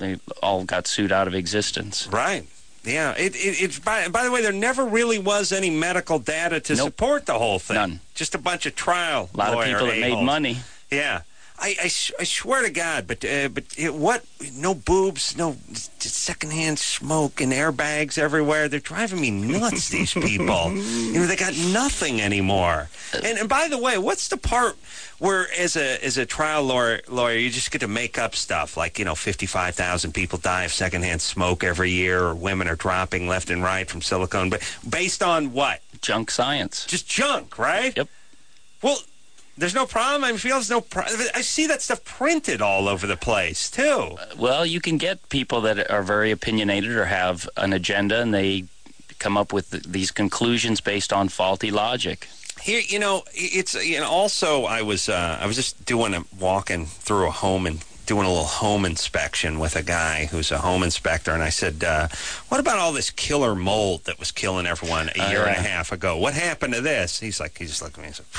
all got sued out of existence. Right. Yeah. It's by the way, there never really was any medical data to support the whole thing. None. Just a bunch of trial A lot of people that made money. Yeah. I swear to God, but what? No boobs, no secondhand smoke and airbags everywhere. They're driving me nuts. These people, they got nothing anymore. And by the way, what's the part where, as a trial lawyer, you just get to make up stuff like 55,000 people die of secondhand smoke every year, or women are dropping left and right from silicone, but based on what? Junk science. Just junk, right? Yep. Well. There's no problem. I feel there's no problem. I see that stuff printed all over the place, too. Well, you can get people that are very opinionated or have an agenda, and they come up with these conclusions based on faulty logic. Here, it's also I was just walking through a home and doing a little home inspection with a guy who's a home inspector, and I said, what about all this killer mold that was killing everyone a year and a half ago? What happened to this? He just looked at me and said,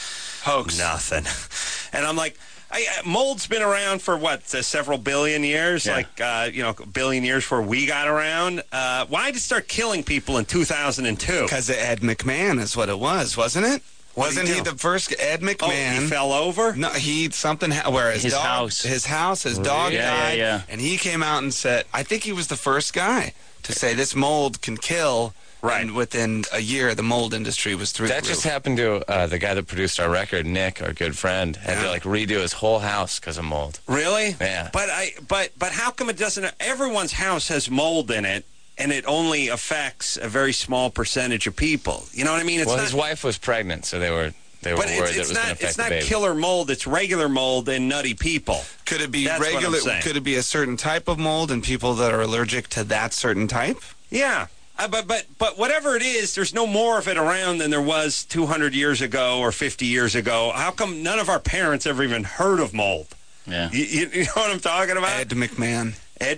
hoax. Nothing. And I'm like, mold's been around for several billion years, a billion years before we got around. Why did it start killing people in 2002? Because of Ed McMahon is what it was, wasn't it? Wasn't he the first Ed McMahon? Oh, he fell over? No, where his dog died, and he came out and said, I think he was the first guy to say this mold can kill. Right. And within a year, the mold industry was through. That just happened to the guy that produced our record, Nick, our good friend, had to redo his whole house because of mold. Really? Yeah. But how come it doesn't? Everyone's house has mold in it, and it only affects a very small percentage of people. You know what I mean? His wife was pregnant, so they were worried that it was going to affect the baby. It's not killer mold. It's regular mold in nutty people. Could it be regular? Could it be a certain type of mold and people that are allergic to that certain type? Yeah. But whatever it is, there's no more of it around than there was 200 years ago or 50 years ago. How come none of our parents ever even heard of mold? Yeah. You know what I'm talking about? Ed McMahon.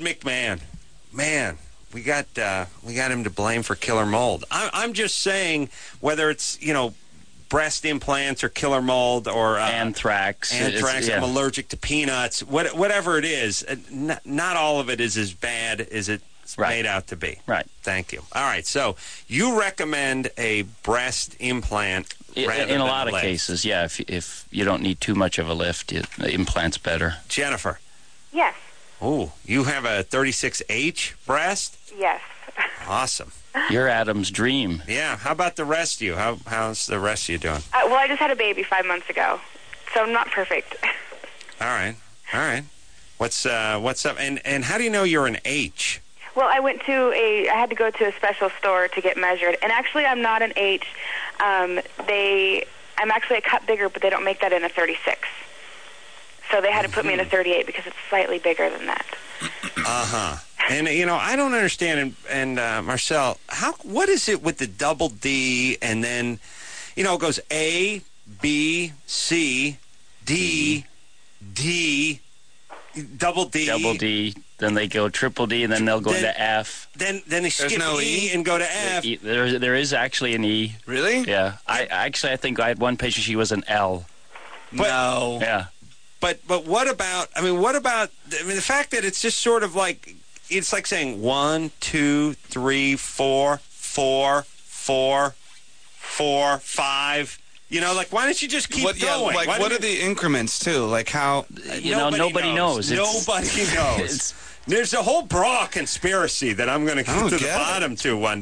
Man, we got him to blame for killer mold. I'm just saying, whether it's breast implants or killer mold or anthrax. I'm allergic to peanuts. Whatever it is, not all of it is as bad as it's made out to be. Right. Thank you. All right. So you recommend a breast implant rather in a than lot of cases, yeah. If you don't need too much of a lift, the implant's better. Jennifer. Yes. Oh, you have a 36H breast? Yes. Awesome. You're Adam's dream. Yeah. How about the rest of you? How's the rest of you doing? Well, I just had a baby 5 months ago, so I'm not perfect. All right. What's up? And how do you know you're an H? Well, I had to go to a special store to get measured, and actually I'm not an H. I'm actually a cut bigger, but they don't make that in a 36. So they had to put me in a 38 because it's slightly bigger than that. Uh-huh. And, I don't understand, and Marcel, what is it with the double D, and then, it goes A, B, C, D, D, double D, then they go triple D, and then they'll go to F. Then they skip E and go to F. There is actually an E. Really? Yeah. I think I had one patient, she was an L. No. Yeah. But what about the fact that it's just sort of like, it's like saying 1, 2, 3, 4, 4, 4, 4, 5. You know, like, why don't you just keep going? Like, what are the increments, too? Like, how... Nobody knows. Nobody knows. There's a whole bra conspiracy that I'm going to get to the bottom to one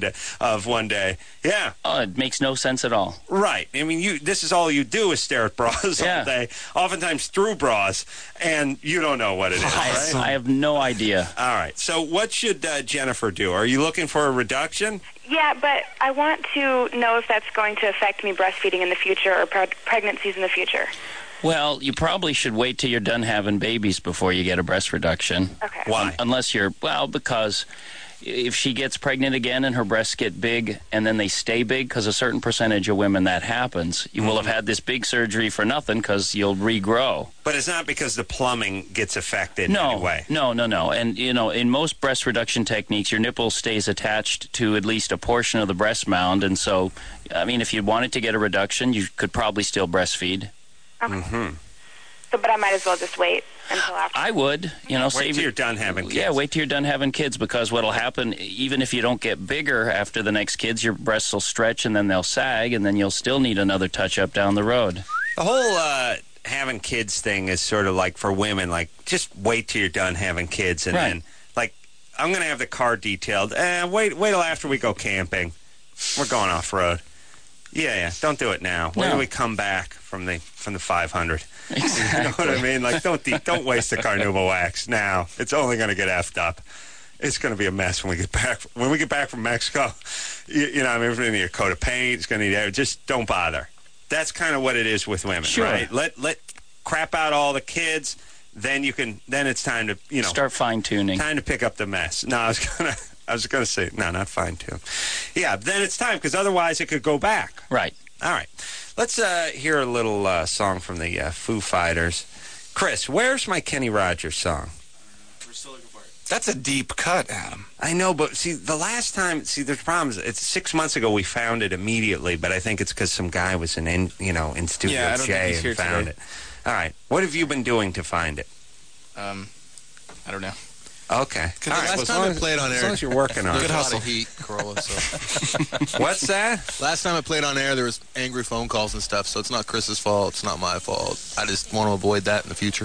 day. Yeah. Oh, it makes no sense at all. Right. I mean, this is all you do is stare at bras all day, oftentimes through bras, and you don't know what it is, right? I have no idea. All right. So what should Jennifer do? Are you looking for a reduction? Yeah, but I want to know if that's going to affect me breastfeeding in the future or pregnancies in the future. Well, you probably should wait till you're done having babies before you get a breast reduction. Okay. Why? Unless because if she gets pregnant again and her breasts get big and then they stay big, because a certain percentage of women that happens, you will have had this big surgery for nothing because you'll regrow. But it's not because the plumbing gets affected in any way. No. And, in most breast reduction techniques, your nipple stays attached to at least a portion of the breast mound. And so, if you wanted to get a reduction, you could probably still breastfeed. Okay. Mm-hmm. But I might as well just wait until after. I would, wait till you're done having kids. Yeah, wait till you're done having kids, because what'll happen, even if you don't get bigger after the next kids, your breasts will stretch and then they'll sag, and then you'll still need another touch-up down the road. The whtle having kids thing is sort of like for women, like, just wait till you're done having kids, and then, like, I'm going to have the car detailed. Wait till after we go camping. We're going off-road. Yeah, don't do it now. Wait till we come back from the 500. Exactly. You know what I mean? Like, don't waste the carnauba wax now. It's only going to get effed up. It's going to be a mess when we get back. When we get back from Mexico, we're going to need a coat of paint. It's going to need just don't bother. That's kind of what it is with women, right? Let crap out all the kids. Then it's time to start fine tuning. Time to pick up the mess. No, I was going to say, no, not fine tune. Yeah, then it's time, because otherwise it could go back. Right. All right. Let's hear a little song from the Foo Fighters. Chris, where's my Kenny Rogers song? We're still looking for it. That's a deep cut, Adam. I know, but see, the last time, there's problems. It's 6 months ago we found it immediately, but I think it's because some guy was in Studio J and found it. All right. What have you been doing to find it? I don't know. Okay. All right. Last time I played on air, as long as you're working on it. Good hustle. Heat, Corolla. So. What's that? Last time I played on air, there was angry phone calls and stuff. So it's not Chris's fault. It's not my fault. I just want to avoid that in the future.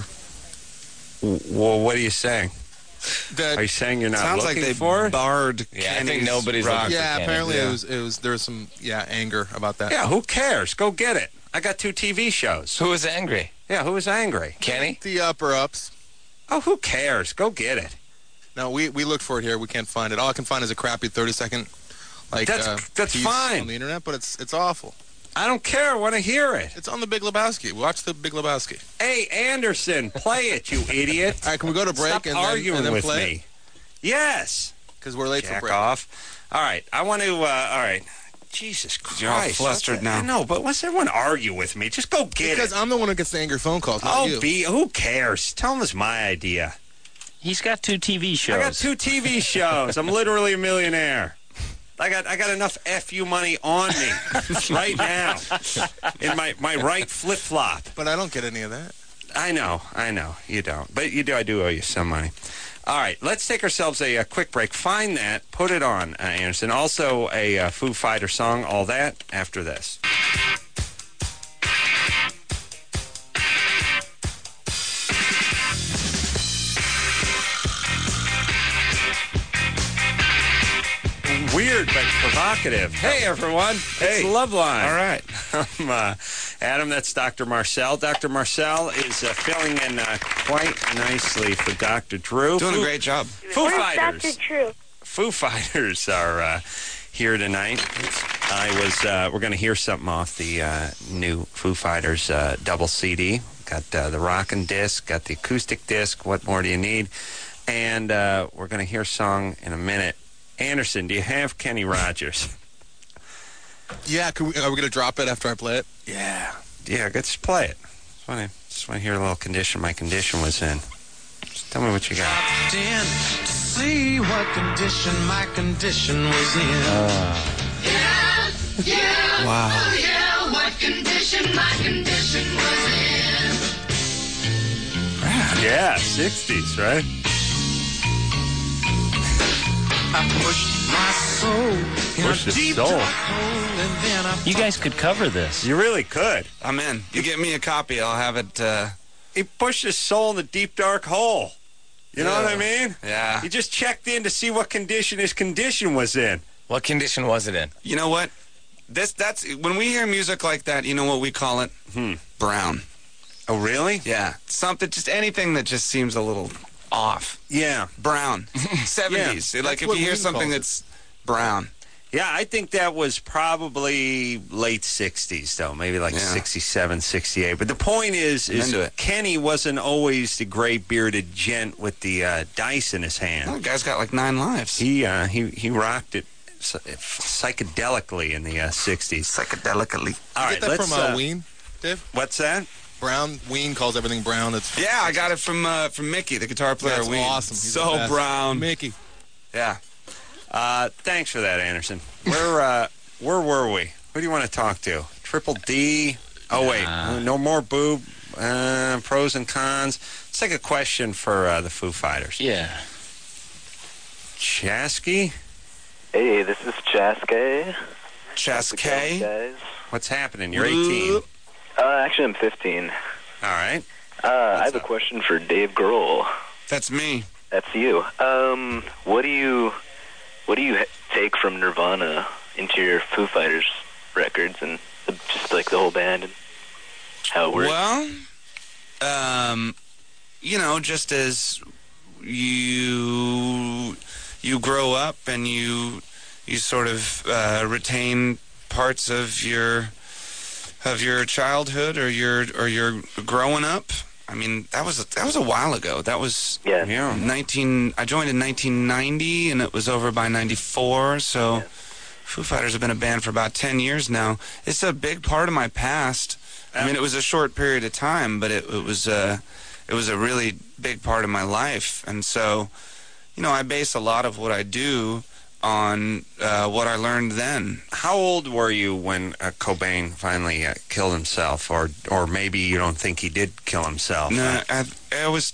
Well, what are you saying? Are you saying you're not looking for it? Barred. Yeah, I think nobody's looking for Kenny. Apparently there was some anger about that. Yeah, who cares? Go get it. I got 2 TV shows. Who was angry? Yeah, who was angry? Kenny? The upper-ups. Oh, who cares? Go get it. No, we looked for it here. We can't find it. All I can find is a crappy 30-second that's piece fine on the internet, but it's awful. I don't care. I want to hear it. It's on the Big Lebowski. Watch the Big Lebowski. Hey, Anderson, play it, you idiot. All right, can we go to break Stop and arguing then with play me? Yes. Because we're late for break. Off. All right, I want to. All right. Jesus Christ. You're all flustered now. No, but what's everyone argue with me? Just go get it. Because I'm the one who gets the angry phone calls, not you. Who cares? Tell him it's my idea. He's got 2 TV shows. I got 2 TV shows. I'm literally a millionaire. I got enough FU money on me right now in my right flip-flop. But I don't get any of that. I know. You don't. But you do. I do owe you some money. All right, let's take ourselves a quick break. Find that. Put it on, Anderson. Also a Foo Fighter song. All that after this. Weird but provocative. Hey, everyone. It's Loveline. All right. I'm Adam, that's Dr. Marcel. Dr. Marcel is filling in quite nicely for Dr. Drew. Doing a great job. Foo Fighters. Dr. Drew? Foo Fighters are here tonight. We're going to hear something off the new Foo Fighters double CD. Got the rockin' disc, got the acoustic disc. What more do you need? And we're going to hear a song in a minute. Anderson, do you have Kenny Rogers? Yeah, are we going to drop it after I play it? Yeah, let's play it. Just want to hear a little condition my condition was in. Just tell me what you got. Stopped in to see what condition my condition was in. Wow. Oh yeah, what condition my condition was in. Yeah, 60s, right? I pushed my soul in Pushed a his deep soul. dark hole, and then I You guys could cover this. You really could. I'm in. You get me a copy, I'll have it. He pushed his soul in the deep, dark hole. You know what I mean? Yeah. He just checked in to see what condition his condition was in. What condition was it in? You know what? That's when we hear music like that. You know what we call it? Brown. Oh, really? Yeah. Something, just anything that just seems a little off. Yeah. Brown. 70s. Yeah. Like That's if what you hear Ween something calls it. that's brown. Yeah, I think that was probably late 60s, though. Maybe like Yeah. 67, 68. But the point is into it. Kenny wasn't always the gray-bearded gent with the dice in his hand. That guy's got like 9 lives. He rocked it psychedelically in the 60s. Psychedelically. All right, Get that let's, from Ween, Dave? What's that? Brown. Ween calls everything brown. It's Yeah, I got it from Mickey, the guitar player. That's Ween. awesome. He's the So best. brown. Mickey. Yeah. Thanks for that, Anderson. Where were we? Who do you want to talk to? Triple D? Oh, wait. No more boob. Pros and cons. Let's take a question for the Foo Fighters. Yeah. Chasky? Hey, this is Chaskay. Chaskay? Guys. What's happening? You're 18. Actually, I'm 15. All right. I have a question for Dave Grohl. That's me. That's you. What do you take from Nirvana into your Foo Fighters records and just like the whole band and how it works? Well, you know, just as you grow up and you sort of retain parts of your childhood or your growing up. I mean, that was a while ago. That was Yeah. I joined in 1990 and it was over by 94. So Foo Fighters have been a band for about 10 years now. It's a big part of my past. I mean, it was a short period of time, but it was a really big part of my life. And so, you know, I base a lot of what I do on what I learned then. How old were you when Cobain finally killed himself, or maybe you don't think he did kill himself? No, I was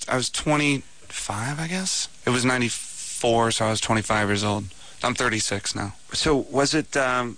25, I guess. It was 94, so I was 25 years old. I'm 36 now. So was it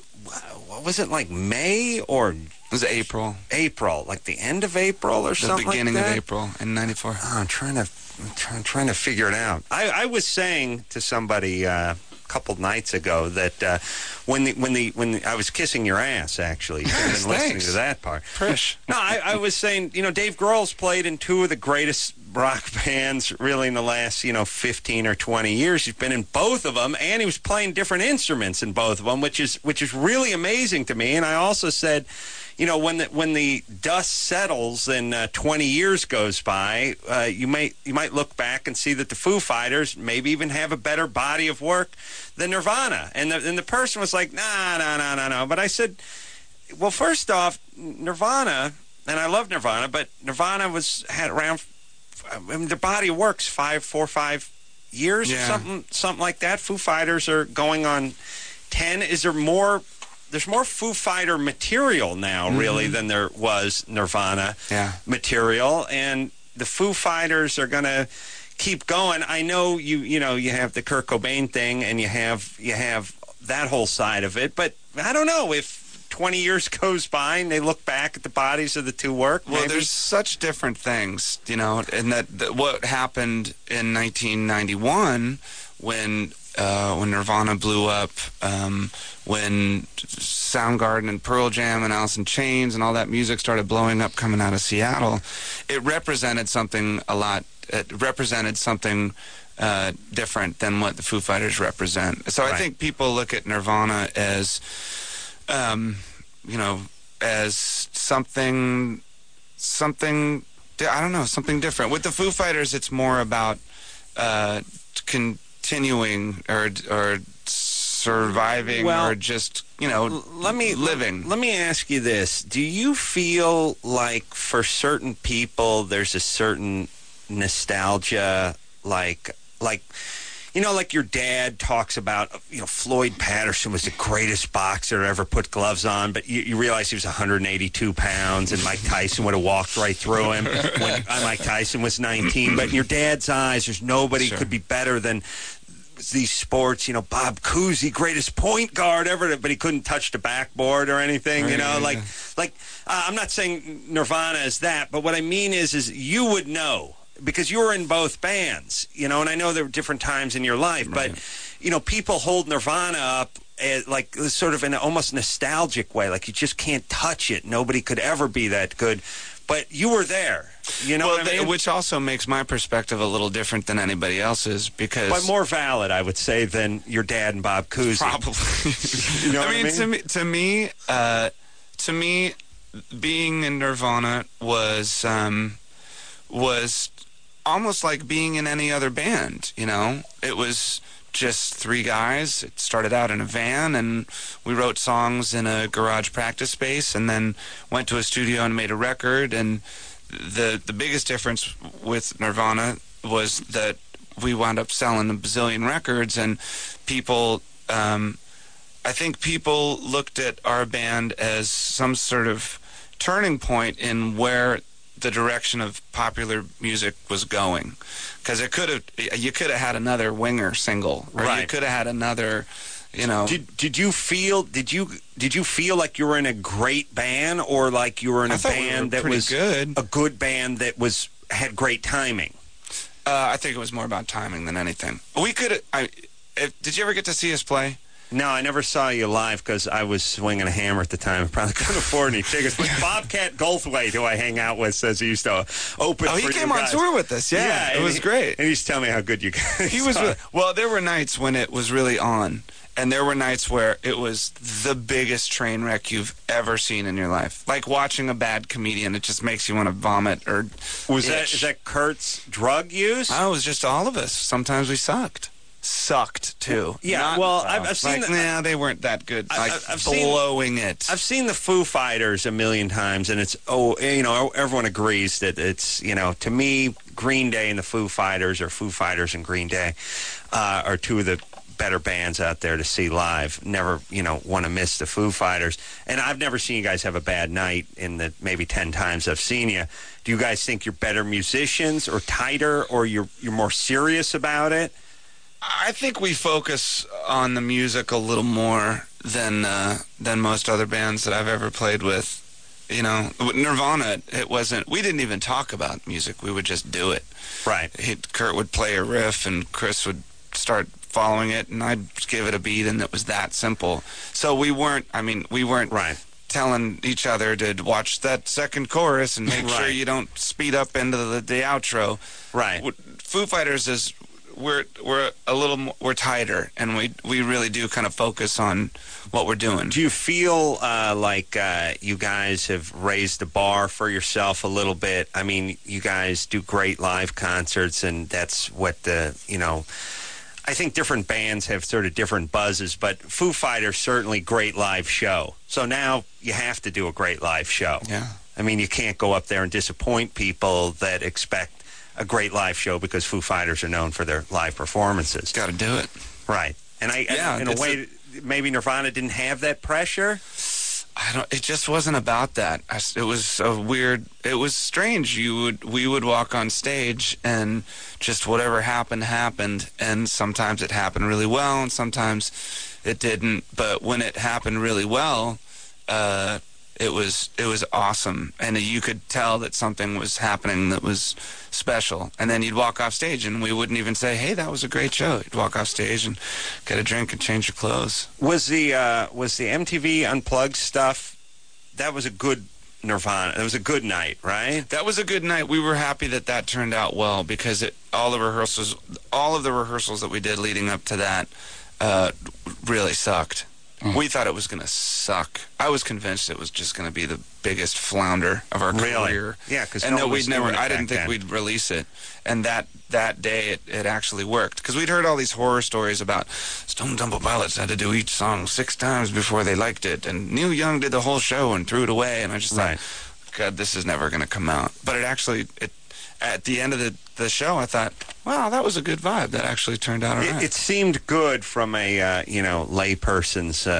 like May or? It was April. April, like the end of April or something The beginning like that? of April in 94. Oh, I'm trying to figure it out. I was saying to somebody a couple nights ago that when I was kissing your ass, actually, you've been listening Thanks. to that part. Prish. No, I was saying, you know, Dave Grohl's played in two of the greatest rock bands really in the last, 15 or 20 years. He's been in both of them, and he was playing different instruments in both of them, which is really amazing to me. And I also said, you know, when the dust settles and 20 years goes by, you might look back and see that the Foo Fighters maybe even have a better body of work than Nirvana. And the person was like, no. But I said, well, first off, Nirvana, and I love Nirvana, but Nirvana had around, I mean, their body of work's 4 or 5 years or something like that. Foo Fighters are going on 10. Is there more? There's more Foo Fighter material now, really, than there was Nirvana material, and the Foo Fighters are going to keep going. I know you have the Kurt Cobain thing, and you have that whole side of it, but I don't know if 20 years goes by and they look back at the bodies of the two work. Well, maybe. there's such different things, you know, and that what happened in 1991 when Nirvana blew up, when Soundgarden and Pearl Jam and Alice in Chains and all that music started blowing up coming out of Seattle, it represented something different than what the Foo Fighters represent. So I think people look at Nirvana as, as something, I don't know, something different. With the Foo Fighters, it's more about continuing or surviving or just, living. Let me ask you this. Do you feel like for certain people there's a certain nostalgia, like your dad talks about, Floyd Patterson was the greatest boxer to ever put gloves on, but you realize he was 182 pounds, and Mike Tyson would have walked right through him when Mike Tyson was 19. But in your dad's eyes, there's nobody could be better than these sports, Bob Cousy, greatest point guard ever, but he couldn't touch the backboard or anything, I'm not saying Nirvana is that, but what I mean is you would know because you were in both bands, and I know there were different times in your life, but, people hold Nirvana up like sort of in an almost nostalgic way, like you just can't touch it. Nobody could ever be that good. But you were there, what I mean? Which also makes my perspective a little different than anybody else's because... But more valid, I would say, than your dad and Bob Cousy. Probably. I mean, to me, being in Nirvana was almost like being in any other band, It was just three guys. It started out in a van, and we wrote songs in a garage practice space, and then went to a studio and made a record. And the biggest difference with Nirvana was that we wound up selling a bazillion records, and people, I think people looked at our band as some sort of turning point in where the direction of popular music was going, because you could have had another Winger single, or right? You could have had another, Did you feel like you were in a great band, or like you were in a band that was good, a good band that had great timing? I think it was more about timing than anything. We could. Did you ever get to see us play? No, I never saw you live because I was swinging a hammer at the time. I probably couldn't afford any tickets. But Bobcat Goldthwait, who I hang out with, says he used to open for you guys. Oh, he came on tour with us. Yeah, it was great. And he used to tell me how good you guys He was well, there were nights when it was really on. And there were nights where it was the biggest train wreck you've ever seen in your life. Like watching a bad comedian, it just makes you want to vomit or is that Kurt's drug use? Oh, it was just all of us. Sometimes we sucked too. Yeah, I've seen they weren't that good. I've seen the Foo Fighters a million times, and it's everyone agrees that it's to me Green Day and the Foo Fighters, or Foo Fighters and Green Day, are two of the better bands out there to see live. Never want to miss the Foo Fighters, and I've never seen you guys have a bad night in the maybe 10 times I've seen you. Do you guys think you're better musicians, or tighter, or you're more serious about it? I think we focus on the music a little more than most other bands that I've ever played with. Nirvana, we didn't even talk about music. We would just do it. Right. Kurt would play a riff, and Chris would start following it, and I'd give it a beat, and it was that simple. So we weren't right. telling each other to watch that second chorus and make sure you don't speed up into the outro. Right. Foo Fighters is... We're tighter, and we really do kind of focus on what we're doing. Do you feel like you guys have raised the bar for yourself a little bit? I mean, you guys do great live concerts, and that's what I think different bands have sort of different buzzes, but Foo Fighters certainly great live show. So now you have to do a great live show. Yeah. I mean, you can't go up there and disappoint people that expect a great live show, because Foo Fighters are known for their live performances. Got to do it. Right. And in a way, maybe Nirvana didn't have that pressure? It just wasn't about that. It was it was strange. We would walk on stage, and just whatever happened, and sometimes it happened really well, and sometimes it didn't. But when it happened really well, it was awesome, and you could tell that something was happening that was special. And then you'd walk off stage, and we wouldn't even say, "Hey, that was a great show." You'd walk off stage and get a drink and change your clothes. Was the MTV Unplugged stuff? That was a good Nirvana. It was a good night, right? That was a good night. We were happy that turned out well, because all of the rehearsals that we did leading up to that really sucked. We thought it was going to suck. I was convinced it was just going to be the biggest flounder of our career. Yeah, because I didn't think we'd release it. And that day it actually worked, because we'd heard all these horror stories about Stone Temple Pilots had to do each song 6 times before they liked it, and Neil Young did the whole show and threw it away. And I just thought, God, this is never going to come out. But at the end of the show, I thought, wow, that was a good vibe. That actually turned out all right. It seemed good from a layperson's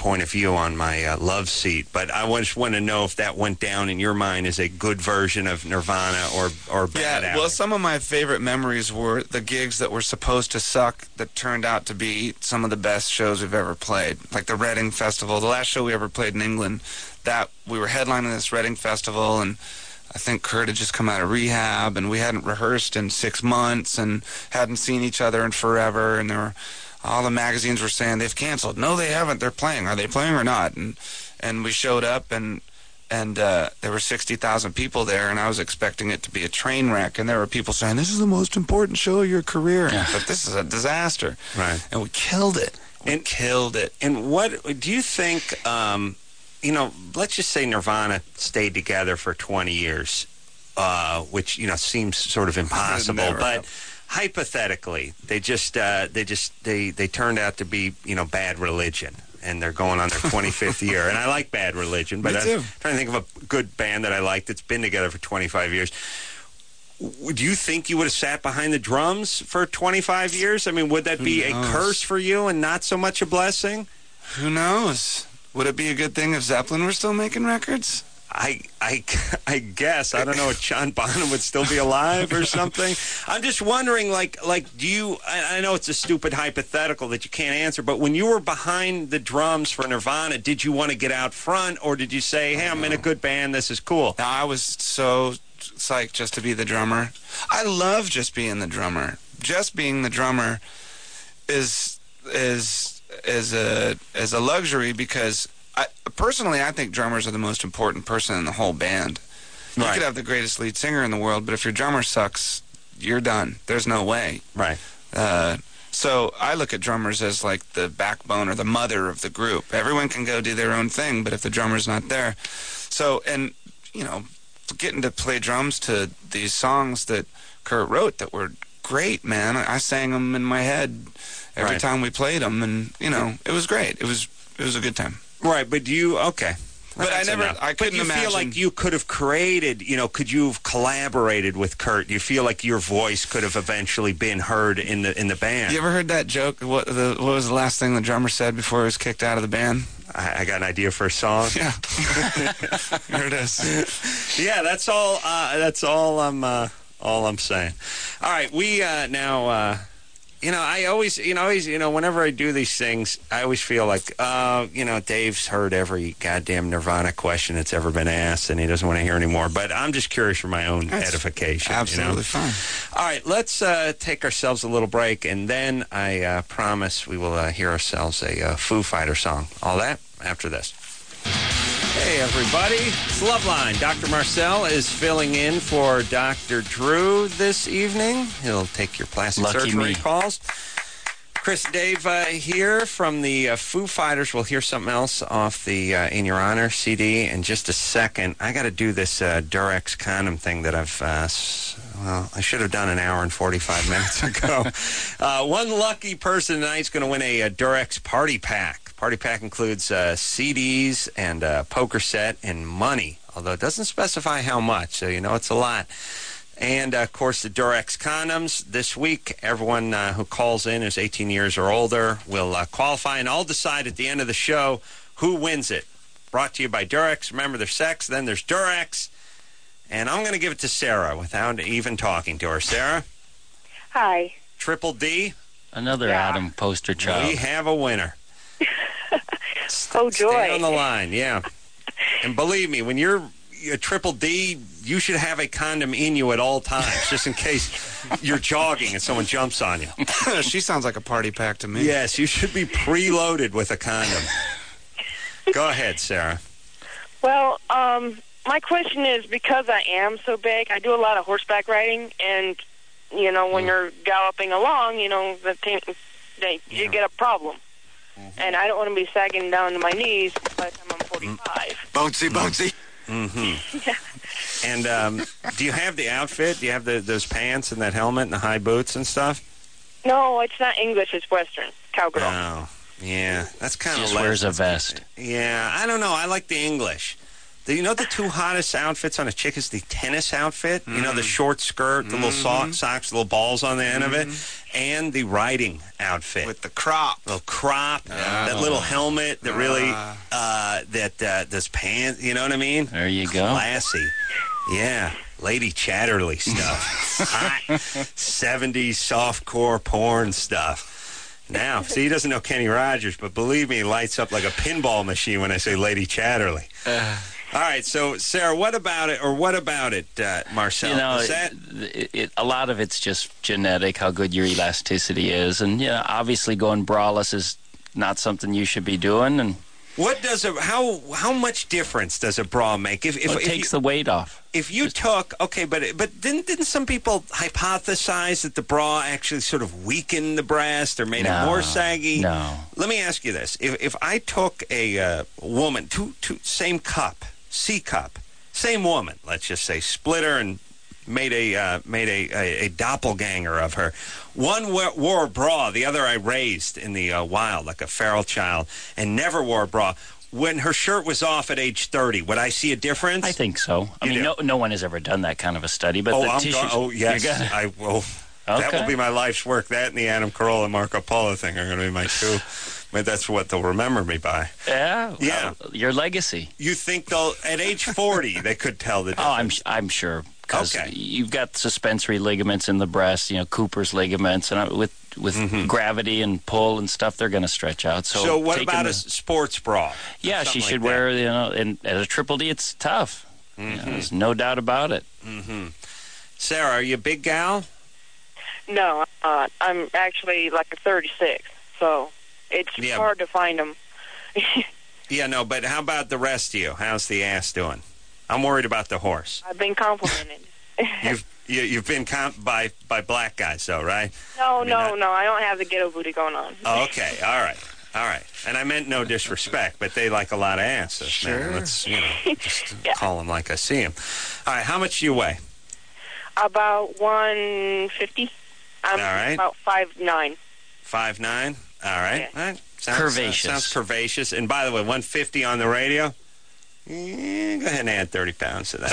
point of view on my love seat, but I just want to know if that went down in your mind as a good version of Nirvana or bad. Yeah, well, some of my favorite memories were the gigs that were supposed to suck that turned out to be some of the best shows we've ever played. Like the Reading Festival, the last show we ever played in England, that we were headlining this Reading Festival, and I think Kurt had just come out of rehab, and we hadn't rehearsed in 6 months and hadn't seen each other in forever, and all the magazines were saying they've canceled. No, they haven't. They're playing. Are they playing or not? And we showed up, and there were 60,000 people there, and I was expecting it to be a train wreck, and there were people saying, this is the most important show of your career, but this is a disaster. Right. And we killed it. Killed it. And what do you think, let's just say Nirvana stayed together for 20 years, which, seems sort of impossible, but hypothetically, they turned out to be, Bad Religion, and they're going on their 25th year. And I like Bad Religion, but I'm trying to think of a good band that I like that's been together for 25 years. Do you think you would have sat behind the drums for 25 years? I mean, would that be a curse for you and not so much a blessing? Who knows? Would it be a good thing if Zeppelin were still making records? I guess. I don't know if John Bonham would still be alive or something. I'm just wondering, do you... I know it's a stupid hypothetical that you can't answer, but when you were behind the drums for Nirvana, did you want to get out front, or did you say, hey, I'm in a good band, this is cool? No, I was so psyched just to be the drummer. I love just being the drummer. Just being the drummer is a luxury because... Personally, I think drummers are the most important person in the whole band. You could have the greatest lead singer in the world, but if your drummer sucks, you're done. There's no way. Right. So I look at drummers as like the backbone or the mother of the group. Everyone can go do their own thing, but if the drummer's not there. So, and, getting to play drums to these songs that Kurt wrote that were great, man. I sang them in my head every time we played them, and, it was great. It was a good time. Right, but okay. But I couldn't imagine. But you feel like you could have created, could you have collaborated with Kurt? Do you feel like your voice could have eventually been heard in the band? You ever heard that joke? What was the last thing the drummer said before he was kicked out of the band? I got an idea for a song. Yeah. Here it is. Yeah, that's all I'm saying. All right, we now... I always, whenever I do these things, I always feel like, Dave's heard every goddamn Nirvana question that's ever been asked, and he doesn't want to hear any more. But I'm just curious for my own edification. Absolutely fine. All right, let's take ourselves a little break, and then I promise we will hear ourselves a Foo Fighter song. All that after this. Hey, everybody. It's Loveline. Dr. Marcel is filling in for Dr. Drew this evening. He'll take your plastic surgery calls. Chris Dave here from the Foo Fighters. We'll hear something else off the In Your Honor CD in just a second. I got to do this Durex condom thing that I should have done an hour and 45 minutes ago. One lucky person tonight is going to win a Durex Party Pack. Party Pack includes CDs and a poker set and money, although it doesn't specify how much, so it's a lot. And, of course, the Durex condoms. This week, everyone who calls in who's 18 years or older will qualify, and I'll decide at the end of the show who wins it. Brought to you by Durex. Remember, there's sex, then there's Durex. And I'm going to give it to Sarah without even talking to her. Sarah? Hi. Triple D? Another Adam poster child. We have a winner. Oh, joy. Stay on the line, yeah. And believe me, when you're a Triple D, you should have a condom in you at all times, just in case you're jogging and someone jumps on you. She sounds like a party pack to me. Yes, you should be preloaded with a condom. Go ahead, Sarah. Well, my question is, because I am so big, I do a lot of horseback riding, and, when you're galloping along, you get a problem. And I don't want to be sagging down to my knees by the time I'm 45. Bouncy. Mm-hmm. Yeah. And do you have the outfit? Do you have those pants and that helmet and the high boots and stuff? No, it's not English. It's Western. Cowgirl. Oh, yeah. That's kind of... Just wears a vest. Yeah, I don't know. I like the English. You know the two hottest outfits on a chick is the tennis outfit. You know, the short skirt, the little socks, little balls on the end of it, and the riding outfit with the crop. Little crop, that little helmet that really those pants. You know what I mean? There you go. Classy. Yeah, Lady Chatterley stuff. Hot 70s softcore porn stuff. Now, see, he doesn't know Kenny Rogers, but believe me, he lights up like a pinball machine when I say Lady Chatterley. All right, so, Sarah, what about it, Marcel? You know, Is that... a lot of it's just genetic, how good your elasticity is. And, you know, obviously going braless is not something you should be doing. And what does how much difference does a bra make? If it takes the weight off. If you took, but didn't some people hypothesize that the bra actually sort of weakened the breast or made it more saggy? No. Let me ask you this: if I took a woman, two same cup, C cup, same woman, let's just say, split her and made a doppelganger of her. One wore a bra, the other I raised in the wild like a feral child, and never wore a bra. When her shirt was off at age 30, would I see a difference? I think so. I mean, no one has ever done that kind of a study, but the tissues... yes, I will. Okay. That will be my life's work. That and the Adam Carolla Marco Polo thing are going to be my two. But that's what they'll remember me by. Yeah. Your legacy. You think they'll at age 40 they could tell the difference? Oh, I'm sure. Because you've got suspensory ligaments in the breast, you know, Cooper's ligaments, and with gravity and pull and stuff, they're going to stretch out. So what about a sports bra? Yeah, she should wear, you know, and as a Triple D, it's tough. You know, there's no doubt about it. Sarah, are you a big gal? No, I'm actually like a 36, so it's hard to find them. Yeah, no, but how about the rest of you? How's the ass doing? I'm worried about the horse. I've been complimented. You've been by black guys, though, right? No, I don't have the ghetto booty going on. Oh, okay, all right. And I meant no disrespect, but they like a lot of asses. Sure. Man. Let's just call them like I see them. All right, how much do you weigh? About 150. I'm about 5'9". 5'9"? All right. Yeah. All right. Curvaceous. Sounds curvaceous. And by the way, 150 on the radio? Go ahead and add 30 pounds to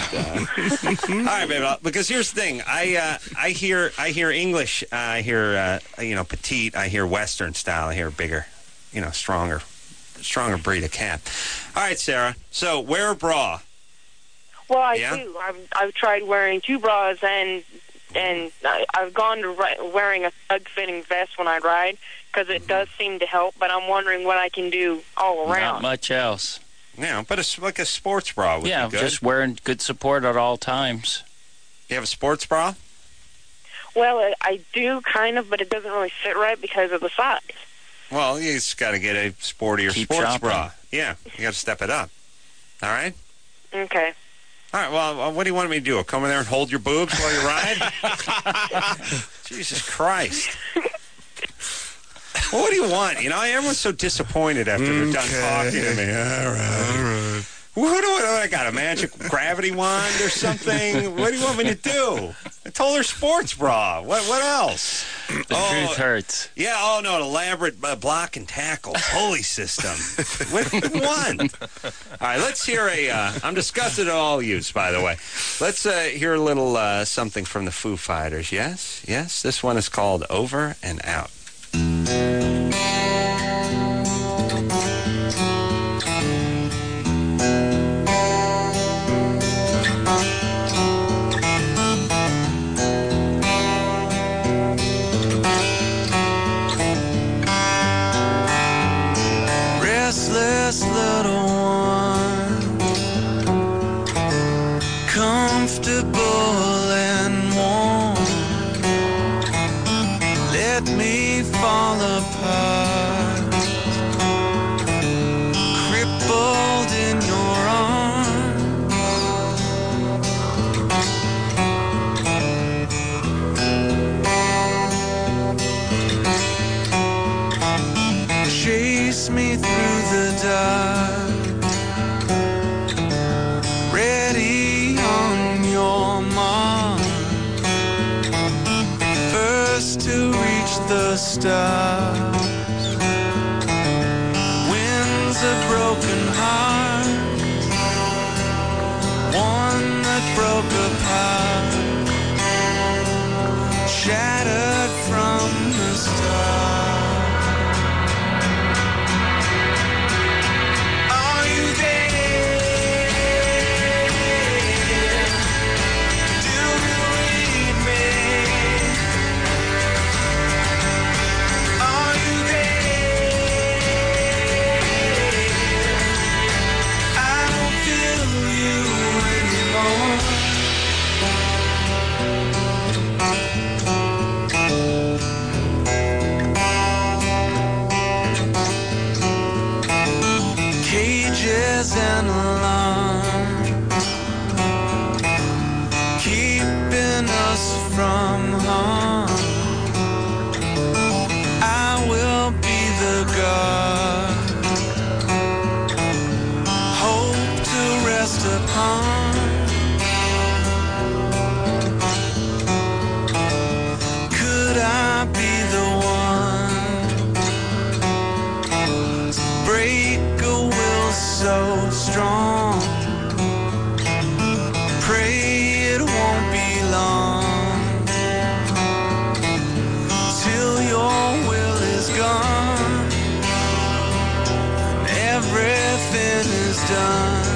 that. All right, baby. Because here's the thing. I hear English. I hear petite. I hear Western style. I hear bigger, stronger breed of cat. All right, Sarah. So wear a bra. Well, I do. I've tried wearing two bras, and I've gone to wearing a snug-fitting vest when I ride because it does seem to help. But I'm wondering what I can do all around. Not much else. Yeah, but it's like a sports bra would be good. Yeah, just wearing good support at all times. You have a sports bra? Well, I do, kind of, but it doesn't really fit right because of the size. Well, you just got to get a sportier sports bra. Yeah, you got to step it up. All right? Okay. All right, well, what do you want me to do? Come in there and hold your boobs while you ride? Jesus Christ. Well, what do you want? Everyone's so disappointed after they're done talking to me. All right. What do I got, a magic gravity wand or something? What do you want me to do? I told her sports bra. What else? The truth hurts. Yeah, an elaborate block and tackle pulley system. What do you want? All right, let's hear I'm disgusted at all use, by the way. Let's hear a little something from the Foo Fighters. Yes? This one is called Over and Out. Restless little one, comfortable and warm, let me fall apart, crippled in your arms. Chase me through the dark, ready on your mark, first to reach the stars, winds a broken heart, from harm. I will be the God, hope to rest upon. Could I be the one to break a will so strong? Pray it won't be long till your will is gone and everything is done.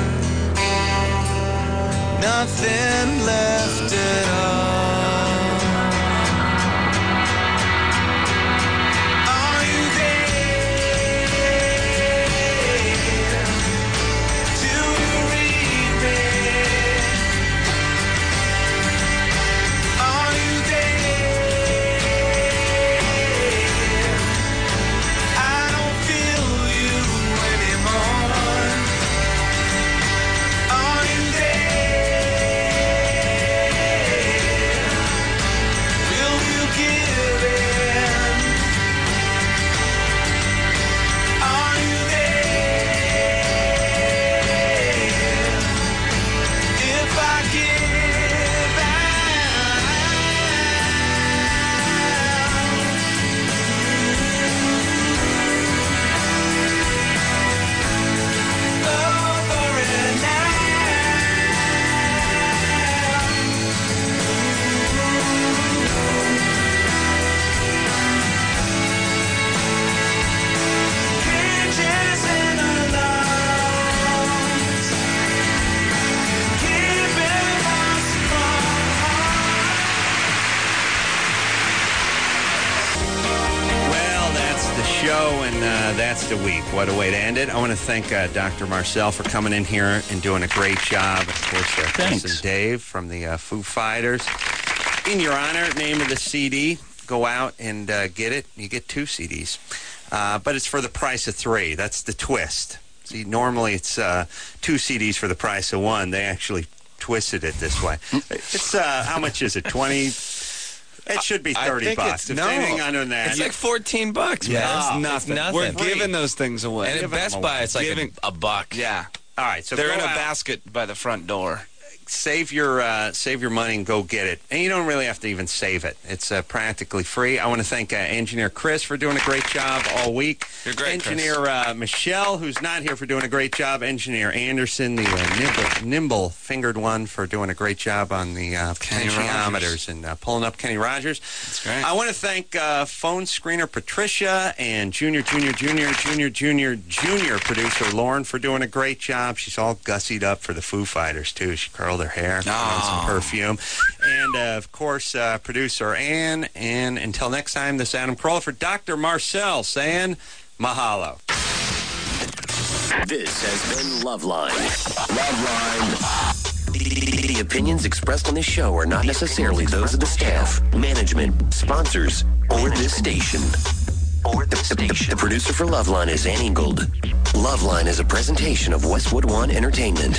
Nothing left at all. Are you there? Do you read me? Are you there? I don't feel you anymore. Are you there? Will you give in? Are you there? If I give over and cages in our lungs, keeping us from Well, that's the show, and that's the week. What a way to end it. I want to thank Dr. Marcel for coming in here and doing a great job. Of course, Chris and Dave from the Foo Fighters. In your honor, name of the CD. Go out and get it. You get 2 CDs. But it's for the price of 3. That's the twist. See, normally it's 2 CDs for the price of 1. They actually twisted it this way. It's, how much is it? 20? It should be $30. If anything under that. It's like $14, man. Yeah, it's nothing. It's We're giving those things away. And at Best Buy, it's like a buck. Yeah. All right, so they're go in a out. basket by the front door. Save your money and go get it. And you don't really have to even save it. It's practically free. I want to thank Engineer Chris for doing a great job all week. You're great, Engineer Michelle, who's not here, for doing a great job. Engineer Anderson, the nimble-fingered one, for doing a great job on the potentiometers and pulling up Kenny Rogers. That's great. I want to thank phone screener Patricia and junior producer Lauren for doing a great job. She's all gussied up for the Foo Fighters, too. She curled her hair, put on some perfume. And, of course, producer Ann. And until next time, this is Adam Carolla for Dr. Marcel saying mahalo. This has been Loveline. Loveline. The opinions expressed on this show are not necessarily those of the staff, management, sponsors, or this station. The producer for Loveline is Ann Ingold. Loveline is a presentation of Westwood One Entertainment.